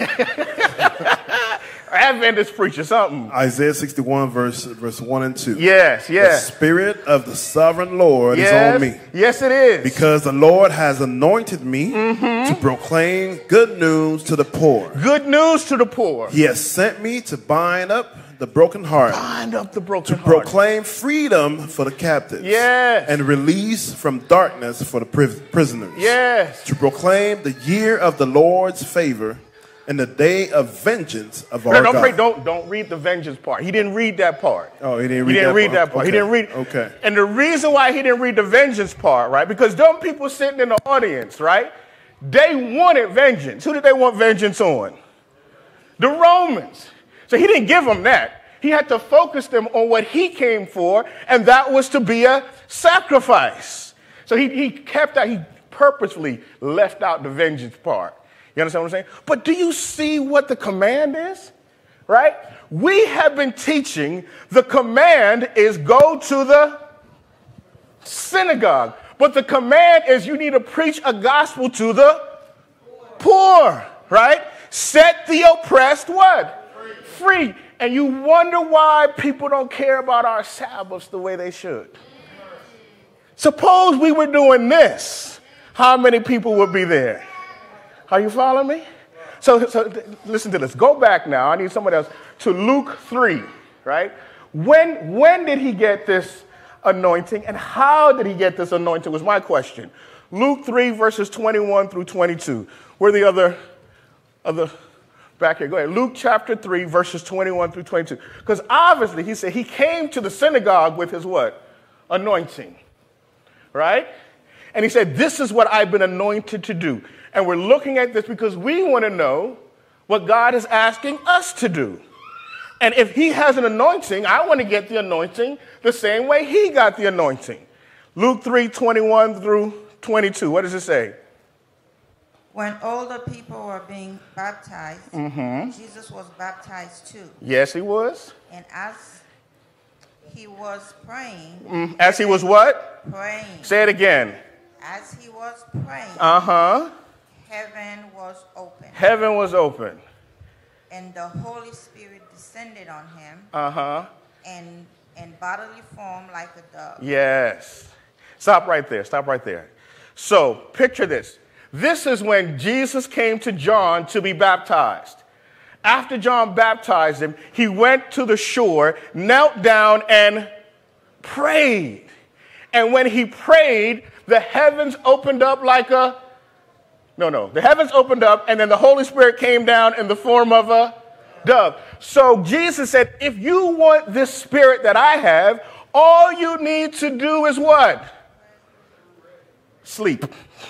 Adventist preacher, something. Isaiah sixty-one, verse verse one and two. Yes, yes. The Spirit of the sovereign Lord yes. is on me. Yes, it is. Because the Lord has anointed me mm-hmm. to proclaim good news to the poor. Good news to the poor. He has sent me to bind up the broken heart. Bind up the broken to heart. To proclaim freedom for the captives. Yes. And release from darkness for the pri- prisoners. Yes. To proclaim the year of the Lord's favor and the day of vengeance of our no, don't God. Pray, don't, don't read the vengeance part. He didn't read that part. Oh, he didn't read, he didn't that, read part. that part. Okay. He didn't read. Okay. And the reason why he didn't read the vengeance part, right? Because them people sitting in the audience, right? They wanted vengeance. Who did they want vengeance on? The Romans. So he didn't give them that. He had to focus them on what he came for, and that was to be a sacrifice. So he, he kept that. He purposefully left out the vengeance part. You understand what I'm saying? But do you see what the command is? Right? We have been teaching the command is go to the synagogue. But the command is you need to preach a gospel to the poor. Right? Set the oppressed what? Free. And you wonder why people don't care about our Sabbaths the way they should. Suppose we were doing this. How many people would be there? Are you following me? So, so listen to this. Go back now. I need somebody else to Luke three, right? When, when did he get this anointing and how did he get this anointing was my question. Luke three, verses twenty-one through twenty-two. Where are the other, other back here? Go ahead. Luke chapter three, verses twenty-one through twenty-two. Because obviously he said he came to the synagogue with his what? Anointing, right? And he said, this is what I've been anointed to do. And we're looking at this because we want to know what God is asking us to do. And if he has an anointing, I want to get the anointing the same way he got the anointing. Luke three, twenty-one through twenty-two. What does it say? When older people were being baptized, Mm-hmm. Jesus was baptized too. Yes, he was. And as he was praying, Mm, As he was what? praying, Say it again. as he was praying, Uh-huh. heaven was open, Heaven was open. and the Holy Spirit descended on him, Uh-huh. and in bodily form like a dove. Yes. Stop right there. Stop right there. So, picture this. This is when Jesus came to John to be baptized. After John baptized him, he went to the shore, knelt down, and prayed. And when he prayed, the heavens opened up like a... No, no. The heavens opened up, and then the Holy Spirit came down in the form of a dove. So Jesus said, if you want this spirit that I have, all you need to do is what? Sleep.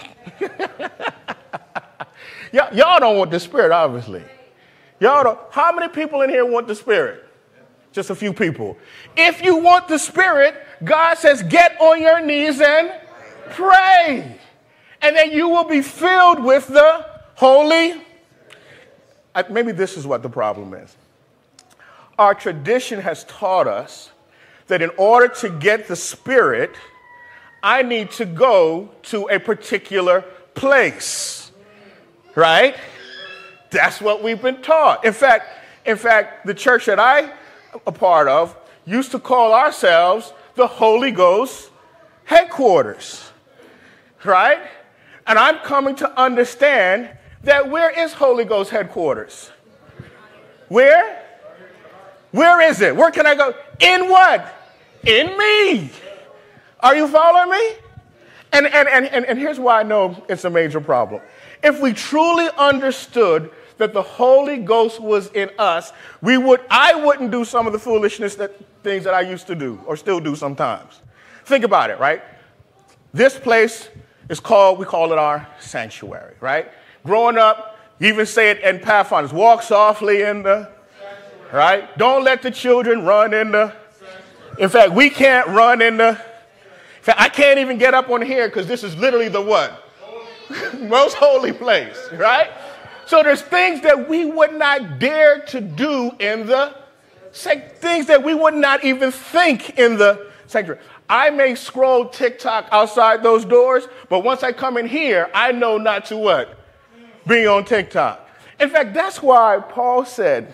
y'all, y'all don't want the spirit, obviously. Y'all don't. How many people in here want the spirit? Just a few people. If you want the spirit, God says, get on your knees and pray. And then you will be filled with the Holy. Maybe this is what the problem is. Our tradition has taught us that in order to get the spirit, I need to go to a particular place, right? That's what we've been taught. In fact, in fact, the church that I'm a part of used to call ourselves the Holy Ghost headquarters, right? And I'm coming to understand that where is Holy Ghost headquarters? Where? Where is it? Where can I go? In what? In me. Are you following me? And, and, and, and, and here's why I know it's a major problem. If we truly understood that the Holy Ghost was in us, we would, I wouldn't do some of the foolishness that things that I used to do or still do sometimes. Think about it, right? This place is called, we call it our sanctuary, right? Growing up, you even say it in Pathfinders, walk softly in the, right? Don't let the children run in the, in fact, we can't run in the, in fact, I can't even get up on here because this is literally the what? Most holy place, right? So there's things that we would not dare to do in the, things that we would not even think in the sanctuary. I may scroll TikTok outside those doors, but once I come in here, I know not to what? Be on TikTok. In fact, that's why Paul said,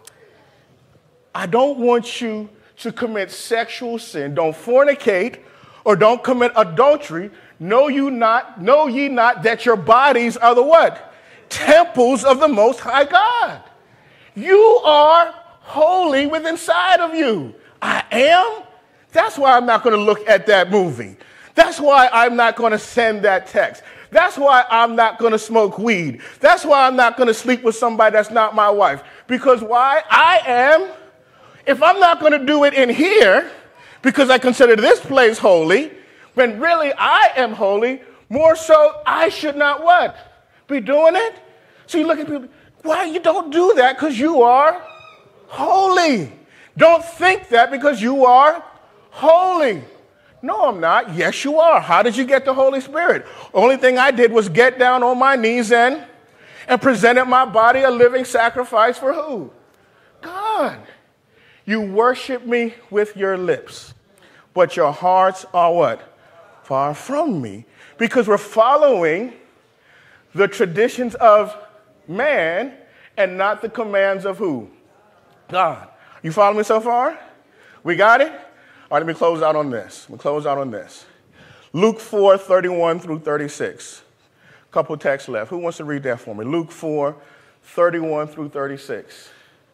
I don't want you to commit sexual sin. Don't fornicate or don't commit adultery. Know you not, know ye not that your bodies are the what? Temples of the Most High God. You are holy within inside of you. I am. That's why I'm not going to look at that movie. That's why I'm not going to send that text. That's why I'm not going to smoke weed. That's why I'm not going to sleep with somebody that's not my wife. Because why? I am. If I'm not going to do it in here, because I consider this place holy, when really I am holy, more so I should not what? Be doing it? So you look at people, why you don't do that? Because you are holy. Don't think that because you are holy. No, I'm not. Yes, you are. How did you get the Holy Spirit? Only thing I did was get down on my knees and, and presented my body a living sacrifice for who? God. You worship me with your lips, but your hearts are what? Far from me. Because we're following the traditions of man and not the commands of who? God. You follow me so far? We got it? All right, let me close out on this. Let me close out on this. Luke four, thirty-one through thirty-six. A couple texts left. Who wants to read that for me? Luke four, thirty-one through thirty-six.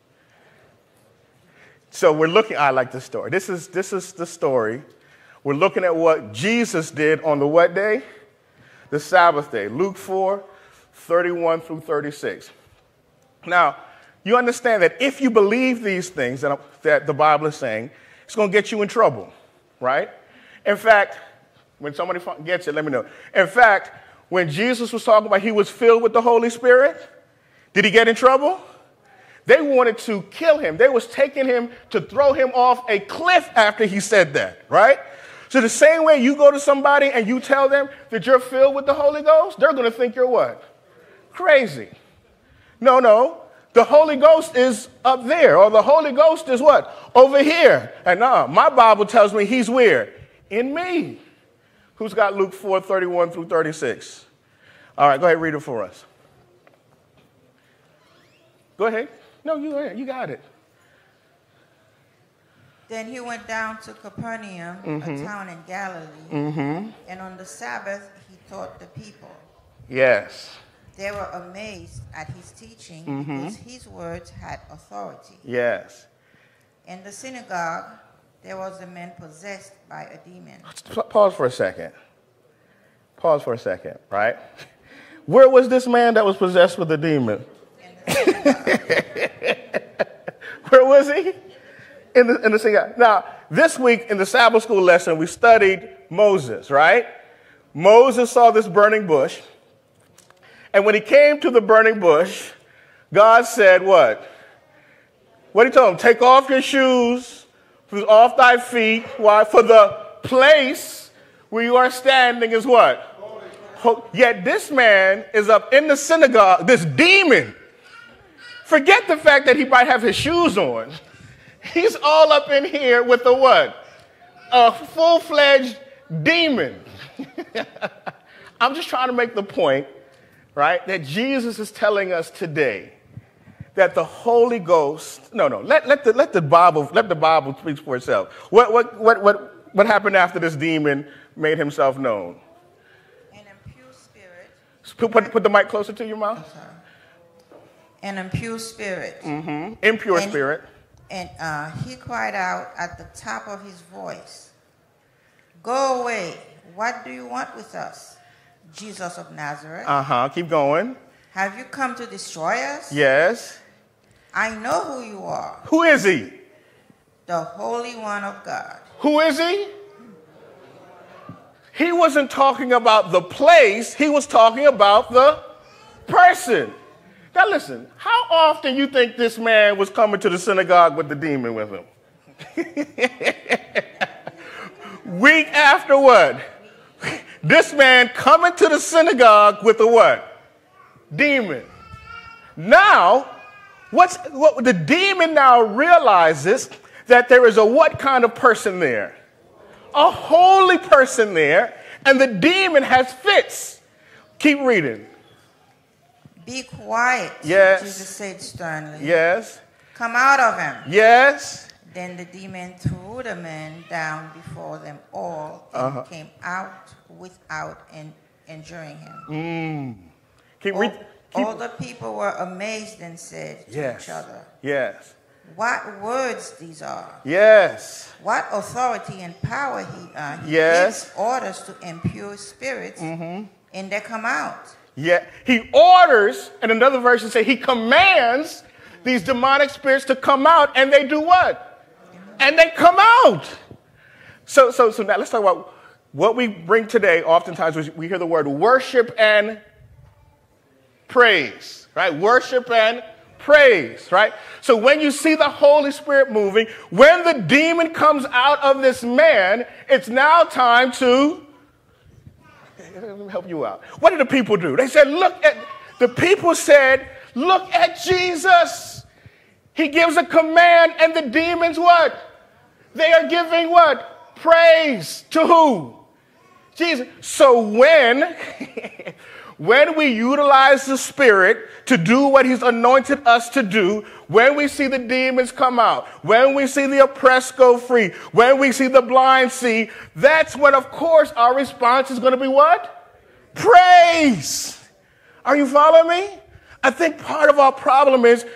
So we're looking, I like this story. This is, this is the story. We're looking at what Jesus did on the what day? The Sabbath day. Luke four, thirty-one through thirty-six. Now, you understand that if you believe these things that, that the Bible is saying, it's going to get you in trouble, right? In fact, when somebody gets it, let me know. In fact, when Jesus was talking about he was filled with the Holy Spirit? Did he get in trouble? They wanted to kill him. They was taking him to throw him off a cliff after he said that, right? So the same way you go to somebody and you tell them that you're filled with the Holy Ghost, they're going to think you're what? Crazy. No, no. The Holy Ghost is up there, or the Holy Ghost is what? Over here. And no, my Bible tells me he's where? In me. Who's got Luke four, thirty-one through thirty-six? All right, go ahead and read it for us. Go ahead. No, you, you got it. Then he went down to Capernaum, mm-hmm. a town in Galilee, mm-hmm. and on the Sabbath he taught the people. Yes. They were amazed at his teaching mm-hmm. because his words had authority. Yes. In the synagogue, there was a man possessed by a demon. Pause for a second. Pause for a second, right? Where was this man that was possessed with a demon? In the synagogue. Where was he? In the, in the synagogue. Now, this week in the Sabbath school lesson, we studied Moses, right? Moses saw this burning bush. And when he came to the burning bush, God said what? What did he tell him? Take off your shoes from off thy feet. Why? For the place where you are standing is what? Holy. Yet this man is up in the synagogue, this demon. Forget the fact that he might have his shoes on. He's all up in here with a what? A full-fledged demon. I'm just trying to make the point, right, that Jesus is telling us today that the Holy Ghost, no, no, let, let, the, let, the, Bible, let the Bible speak for itself. What, what, what, what, what happened after this demon made himself known? An impure spirit. Put, put, put the mic closer to your mouth. An impure spirit. Mm-hmm. Impure and, spirit. And uh, he cried out at the top of his voice, "Go away. What do you want with us, Jesus of Nazareth? Uh-huh. Keep going. Have you come to destroy us? Yes. I know who you are. Who is he? The Holy One of God." Who is he? He wasn't talking about the place. He was talking about the person. Now listen, how often you think this man was coming to the synagogue with the demon with him? Week after what? This man coming to the synagogue with a what? Demon. Now, what's what the demon now realizes that there is a what kind of person there? A holy person there, and the demon has fits. Keep reading. "Be quiet," yes. Jesus said sternly. Yes. "Come out of him." Yes. Then the demon threw the man down before them all and uh-huh. came out without and injuring him. Mm. Keep all, read, keep... all the people were amazed and said to yes. each other, Yes. "What words these are? Yes. What authority and power he, uh, he yes. gives orders to impure spirits, mm-hmm. and they come out." Yeah, he orders, and another version say he commands these demonic spirits to come out, and they do what? And they come out. So, so, so now let's talk about what we bring today. Oftentimes we hear the word worship and praise, right? Worship and praise, right? So when you see the Holy Spirit moving, when the demon comes out of this man, it's now time to let me help you out. What did the people do? They said, look at, the people said, look at Jesus. He gives a command, and the demons what? They are giving what? Praise to who? Jesus. So when, when we utilize the Spirit to do what he's anointed us to do, when we see the demons come out, when we see the oppressed go free, when we see the blind see, that's when, of course, our response is going to be what? Praise. Are you following me? I think part of our problem is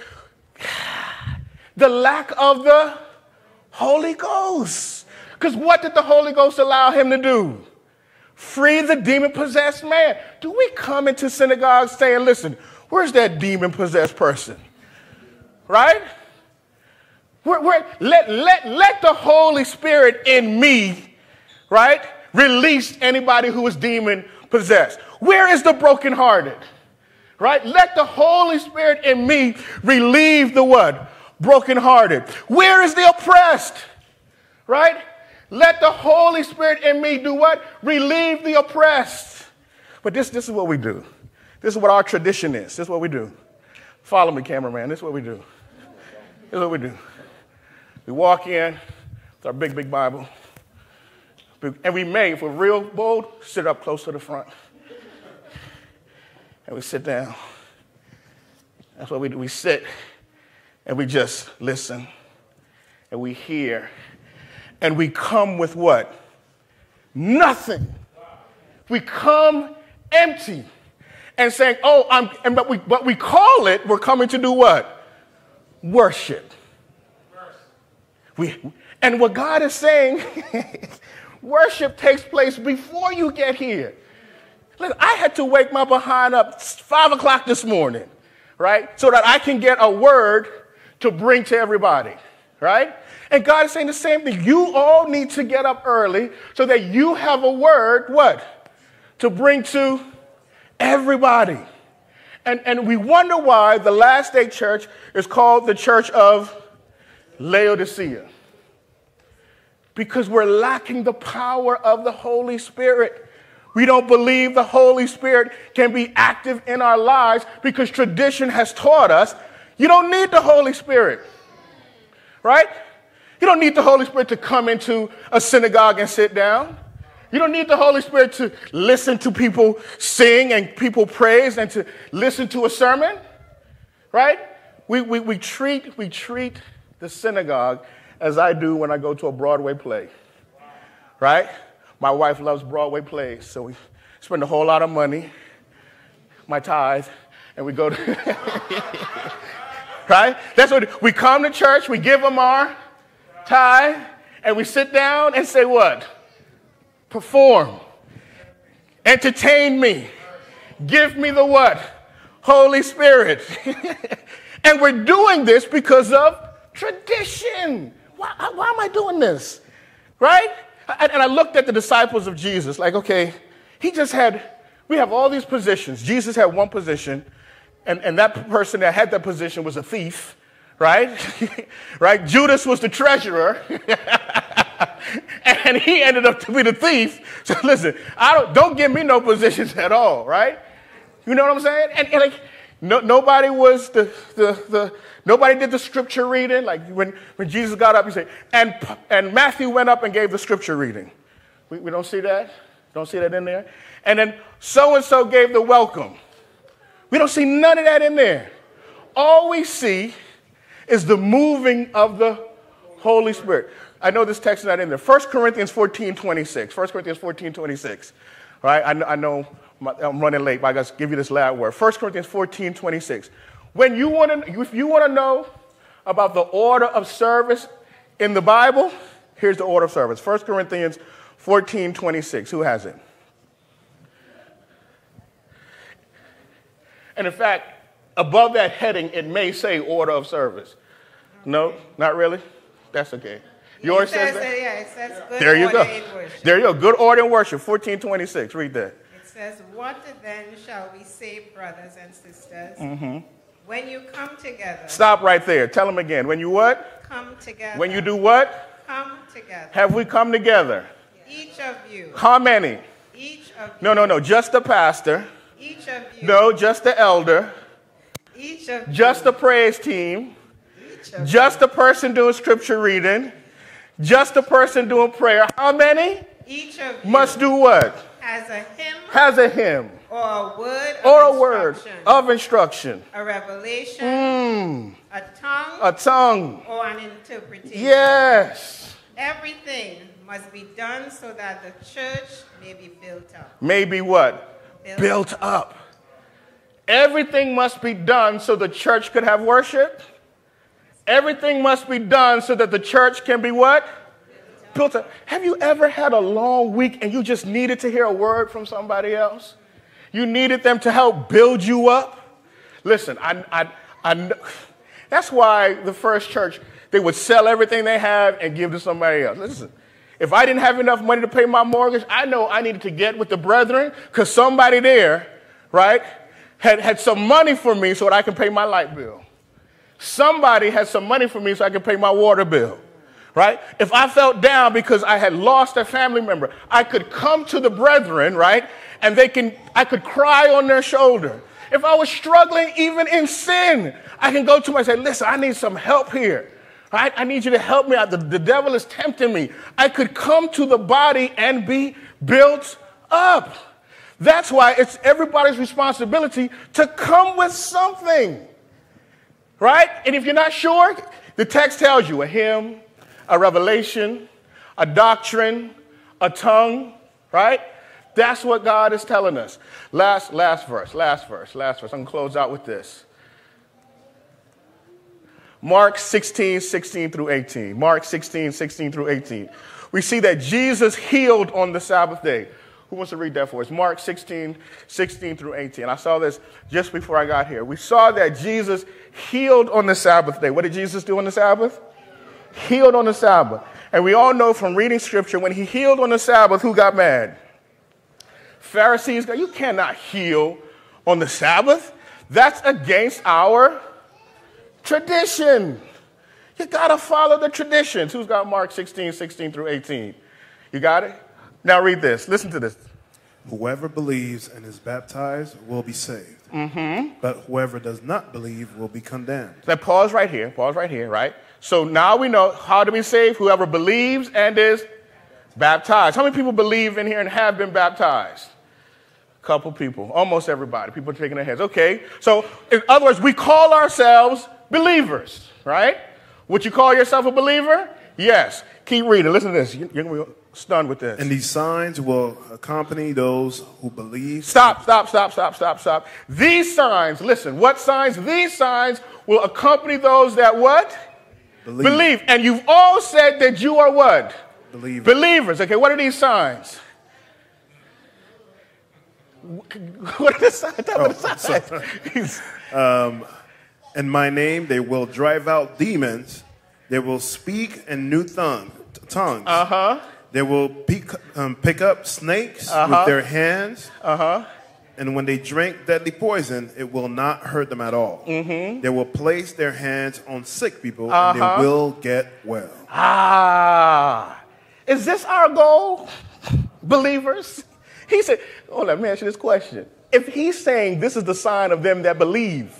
the lack of the Holy Ghost. Because what did the Holy Ghost allow him to do? Free the demon-possessed man. Do we come into synagogues saying, listen, where's that demon-possessed person? Right? We're, we're, let, let, let the Holy Spirit in me, right, release anybody who is demon possessed? Where is the brokenhearted? Right? Let the Holy Spirit in me relieve the what? Brokenhearted. Where is the oppressed? Right? Let the Holy Spirit in me do what? Relieve the oppressed. But this, this is what we do. This is what our tradition is. This is what we do. Follow me, cameraman. This is what we do. This is what we do. We walk in with our big, big Bible. And we may, if we're real bold, sit up close to the front. And we sit down. That's what we do. We sit and we just listen. And we hear. And we come with what? Nothing. We come empty. And saying, oh, I'm, and but we, but we call it, we're coming to do what? Worship. We, and what God is saying, worship takes place before you get here. Look, I had to wake my behind up five o'clock this morning, right? So that I can get a word to bring to everybody, right? And God is saying the same thing. You all need to get up early so that you have a word, what? To bring to everybody. And, and we wonder why the last day church is called the church of Laodicea. Because we're lacking the power of the Holy Spirit. We don't believe the Holy Spirit can be active in our lives because tradition has taught us you don't need the Holy Spirit. Right? You don't need the Holy Spirit to come into a synagogue and sit down. You don't need the Holy Spirit to listen to people sing and people praise and to listen to a sermon, right? We, we, we, treat, we treat the synagogue as I do when I go to a Broadway play, right? My wife loves Broadway plays, so we spend a whole lot of money, my tithe, and we go to, right? That's what we come to church, we give them our tithe, and we sit down and say what? Perform. Entertain me. Give me the what? Holy Spirit. And we're doing this because of tradition. Why, why am I doing this? Right? And I looked at the disciples of Jesus like, okay, he just had, we have all these positions. Jesus had one position, and, and that person that had that position was a thief, right? Right? Judas was the treasurer. And he ended up to be the thief. So listen, I don't don't give me no positions at all, right? You know what I'm saying? And, and like no, nobody was the, the the nobody did the scripture reading. Like when, when Jesus got up, he said, and and Matthew went up and gave the scripture reading. We, we don't see that? Don't see that in there? And then so and so gave the welcome. We don't see none of that in there. All we see is the moving of the Holy Spirit. I know this text is not in there. First Corinthians fourteen twenty-six. First Corinthians fourteen twenty-six. Right? I, I know my, I'm running late, but I got to give you this loud word. First Corinthians fourteen twenty-six. When you want to, if you want to know about the order of service in the Bible, here's the order of service. First Corinthians fourteen twenty-six. Who has it? And in fact, above that heading, it may say order of service. No, not really? That's okay. Yours says, says that? Yeah, it says good there you order go. in worship. There you go. Good order in worship. fourteen twenty-six. Read that. It says, what then shall we say, brothers and sisters, Mm-hmm. when you come together? Stop right there. Tell them again. When you what? Come together. When you do what? Come together. Have we come together? Each of you. How many? Each of you. No, no, no. Just the pastor. Each of you. No, just the elder. Each of you. Just the praise team. Each of Just the person doing scripture reading. Just the person doing prayer. How many? Each of you must do what? has a hymn Has a hymn. or a word of Or a word instruction, of instruction. a revelation, Mm, a tongue, a tongue. or an interpretation. Yes. Everything must be done so that the church may be built up. Maybe what? Built, Built up. Everything must be done so the church could have worship. Everything must be done so that the church can be what? Built up. Have you ever had a long week and you just needed to hear a word from somebody else? You needed them to help build you up? Listen, I, I, I know. That's why the first church, they would sell everything they have and give to somebody else. Listen, If I didn't have enough money to pay my mortgage, I know I needed to get with the brethren because somebody there, right, had, had some money for me so that I can pay my light bill. Somebody had some money for me so I could pay my water bill, right? If I felt down because I had lost a family member, I could come to the brethren, right, and they can, I could cry on their shoulder. If I was struggling even in sin, I can go to them and say, listen, I need some help here. Right? I need you to help me out. The, the devil is tempting me. I could come to the body and be built up. That's why it's everybody's responsibility to come with something. Right? And if you're not sure, the text tells you a hymn, a revelation, a doctrine, a tongue. Right? That's what God is telling us. Last, last verse, last verse, last verse. I'm going to close out with this. Mark sixteen, sixteen through eighteen. Mark sixteen, sixteen through eighteen. We see that Jesus healed on the Sabbath day. Who wants to read that for us? Mark sixteen, sixteen through eighteen. I saw this just before I got here. We saw that Jesus healed on the Sabbath day. What did Jesus do on the Sabbath? Healed on the Sabbath. And we all know from reading scripture, when he healed on the Sabbath, who got mad? Pharisees go, you cannot heal on the Sabbath. That's against our tradition. You got to follow the traditions. Who's got Mark sixteen, sixteen through eighteen? You got it? Now read this. Listen to this. Whoever believes and is baptized will be saved. Mm-hmm. But whoever does not believe will be condemned. Now pause right here. Pause right here, right? So now we know how to be saved. Whoever believes and is baptized. How many people believe in here and have been baptized? A couple people. Almost everybody. People are shaking their heads. Okay. So in other words, we call ourselves believers, right? Would you call yourself a believer? Yes. Keep reading. Listen to this. You're going to be stunned with this. And these signs will accompany those who believe. Stop, stop, stop, stop, stop, stop. These signs, listen, what signs? These signs will accompany those that what? Believe. Believe. And you've all said that you are what? Believers. Believers. Okay, what are these signs? What are the signs? Tell me the signs. um, in my name, they will drive out demons. They will speak in new tongue, tongues. Uh-huh. They will pick, um, pick up snakes uh-huh. with their hands. Uh-huh. And when they drink deadly poison, it will not hurt them at all. Mm-hmm. They will place their hands on sick people, uh-huh. and they will get well. Ah. Is this our goal, believers? He said, oh, let me ask you this question. If he's saying this is the sign of them that believe,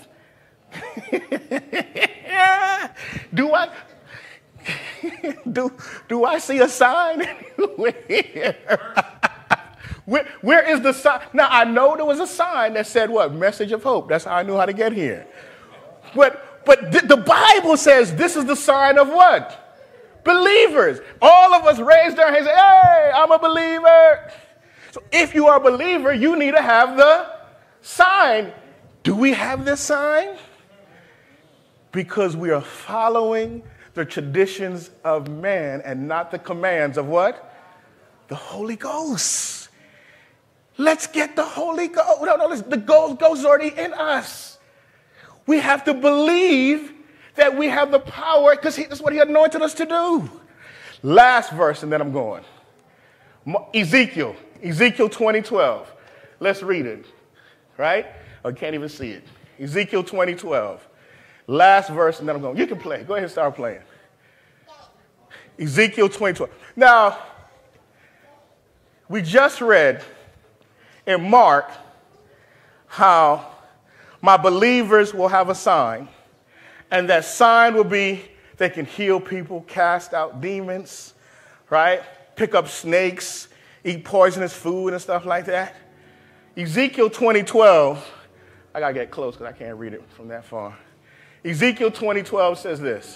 do I do, do I see a sign anywhere? where, where is the sign? Now, I know there was a sign that said what? Message of hope. That's how I knew how to get here. But, but th- the Bible says this is the sign of what? Believers. All of us raised our hands and say, hey, I'm a believer. So if you are a believer, you need to have the sign. Do we have this sign? Because we are following the traditions of man and not the commands of what? The Holy Ghost. Let's get the Holy Ghost. No, no, listen, the Ghost is already in us. We have to believe that we have the power because that's what he anointed us to do. Last verse, and then I'm going. Ezekiel. Ezekiel twenty twelve. Let's read it. Right? I can't even see it. Ezekiel twenty twelve. Last verse, and then I'm going. You can play. Go ahead and start playing. Ezekiel twenty twelve. Now, we just read in Mark how my believers will have a sign, and that sign will be they can heal people, cast out demons, right? Pick up snakes, eat poisonous food and stuff like that. Ezekiel twenty twelve, I got to get close because I can't read it from that far. Ezekiel twenty twelve says this.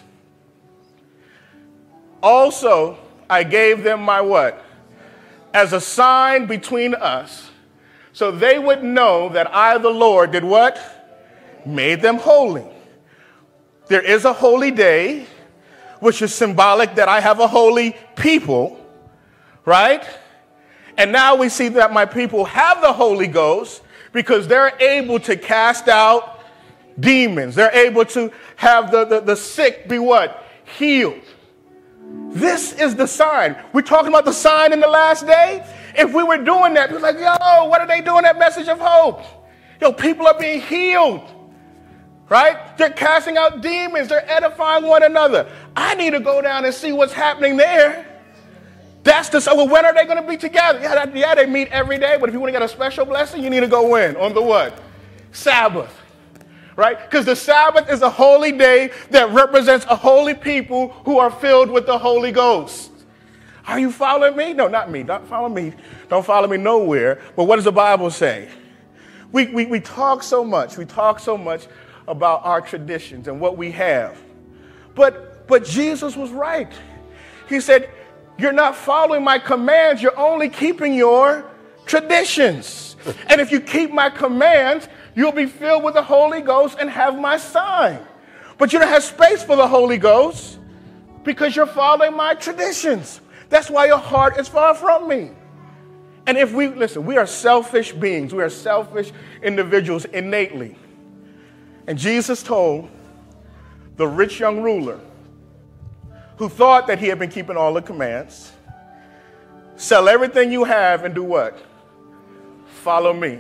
Also, I gave them my what? As a sign between us, so they would know that I, the Lord, did what? Made them holy. There is a holy day, which is symbolic that I have a holy people, right? And now we see that my people have the Holy Ghost because they're able to cast out demons. They're able to have the, the, the sick be what? Healed. This is the sign. We're talking about the sign in the last day. If we were doing that, we're like, yo, what are they doing, that message of hope? Yo, people are being healed, right? They're casting out demons. They're edifying one another. I need to go down and see what's happening there. That's the, so well, when are they going to be together? Yeah, that, yeah, they meet every day, but if you want to get a special blessing, you need to go in on the what? Sabbath, right? Because the Sabbath is a holy day that represents a holy people who are filled with the Holy Ghost. Are you following me? No, not me. Don't follow me. Don't follow me nowhere. But what does the Bible say? We, we, we talk so much. We talk so much about our traditions and what we have. But, but Jesus was right. He said, you're not following my commands. You're only keeping your traditions. And if you keep my commands, you'll be filled with the Holy Ghost and have my sign. But you don't have space for the Holy Ghost because you're following my traditions. That's why your heart is far from me. And if we, listen, we are selfish beings. We are selfish individuals innately. And Jesus told the rich young ruler who thought that he had been keeping all the commands, sell everything you have and do what? Follow me.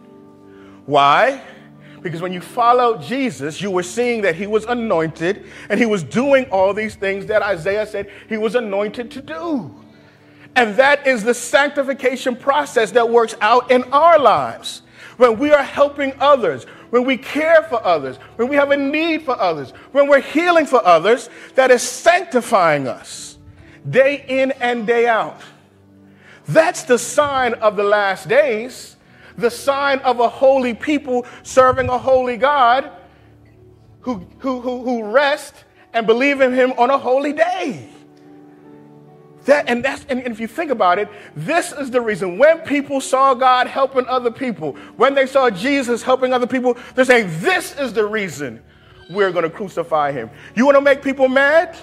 Why? Because when you followed Jesus, you were seeing that he was anointed and he was doing all these things that Isaiah said he was anointed to do. And that is the sanctification process that works out in our lives. When we are helping others, when we care for others, when we have a need for others, when we're healing for others, that is sanctifying us day in and day out. That's the sign of the last days. The sign of a holy people serving a holy God who, who, who, who rest and believe in him on a holy day. That, and, that's, and if you think about it, this is the reason when people saw God helping other people, when they saw Jesus helping other people, they're saying, this is the reason we're going to crucify him. You want to make people mad?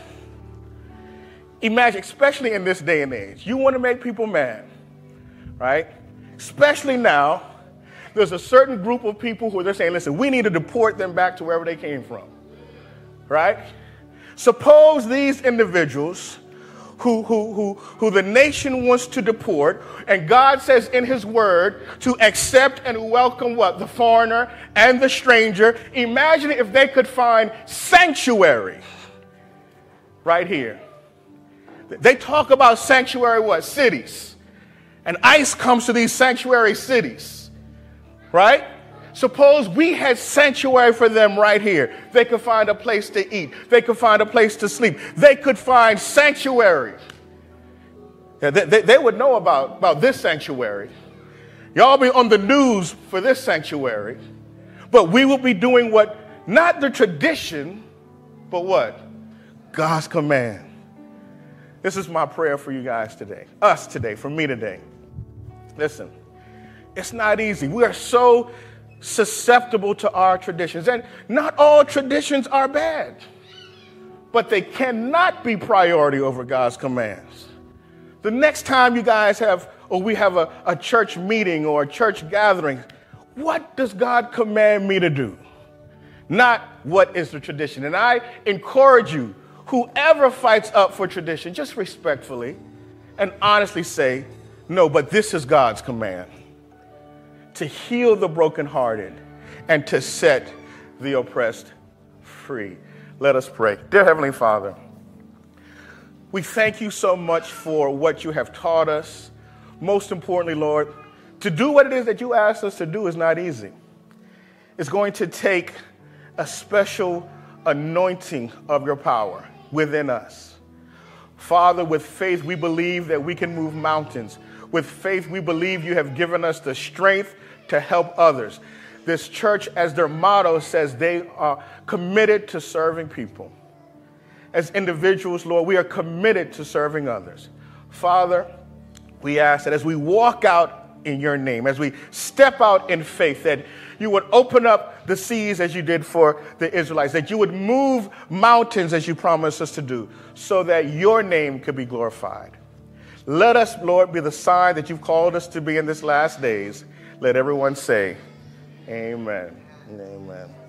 Imagine, especially in this day and age, you want to make people mad, right? Especially now, there's a certain group of people who they're saying, listen, we need to deport them back to wherever they came from, right? Suppose these individuals who, who, who, who the nation wants to deport, and God says in his word to accept and welcome what? The foreigner and the stranger. Imagine if they could find sanctuary right here. They talk about sanctuary what? Cities. And ICE comes to these sanctuary cities, right? Suppose we had sanctuary for them right here. They could find a place to eat. They could find a place to sleep. They could find sanctuary. Yeah, they, they, they would know about, about this sanctuary. Y'all be on the news for this sanctuary. But we will be doing what, not the tradition, but what? God's command. This is my prayer for you guys today, us today, for me today. Listen, it's not easy. We are so susceptible to our traditions. And not all traditions are bad, but they cannot be priority over God's commands. The next time you guys have, or we have a, a church meeting or a church gathering, what does God command me to do? Not what is the tradition. And I encourage you, whoever fights up for tradition, just respectfully and honestly say, no, but this is God's command. To heal the brokenhearted and to set the oppressed free. Let us pray. Dear Heavenly Father, we thank you so much for what you have taught us. Most importantly, Lord, to do what it is that you asked us to do is not easy. It's going to take a special anointing of your power within us. Father, with faith, we believe that we can move mountains. With faith, we believe you have given us the strength to help others. This church, as their motto says, they are committed to serving people. As individuals, Lord, we are committed to serving others. Father, we ask that as we walk out in your name, as we step out in faith, that you would open up the seas as you did for the Israelites, that you would move mountains as you promised us to do, so that your name could be glorified. Let us, Lord, be the sign that you've called us to be in this last days. Let everyone say, amen and amen.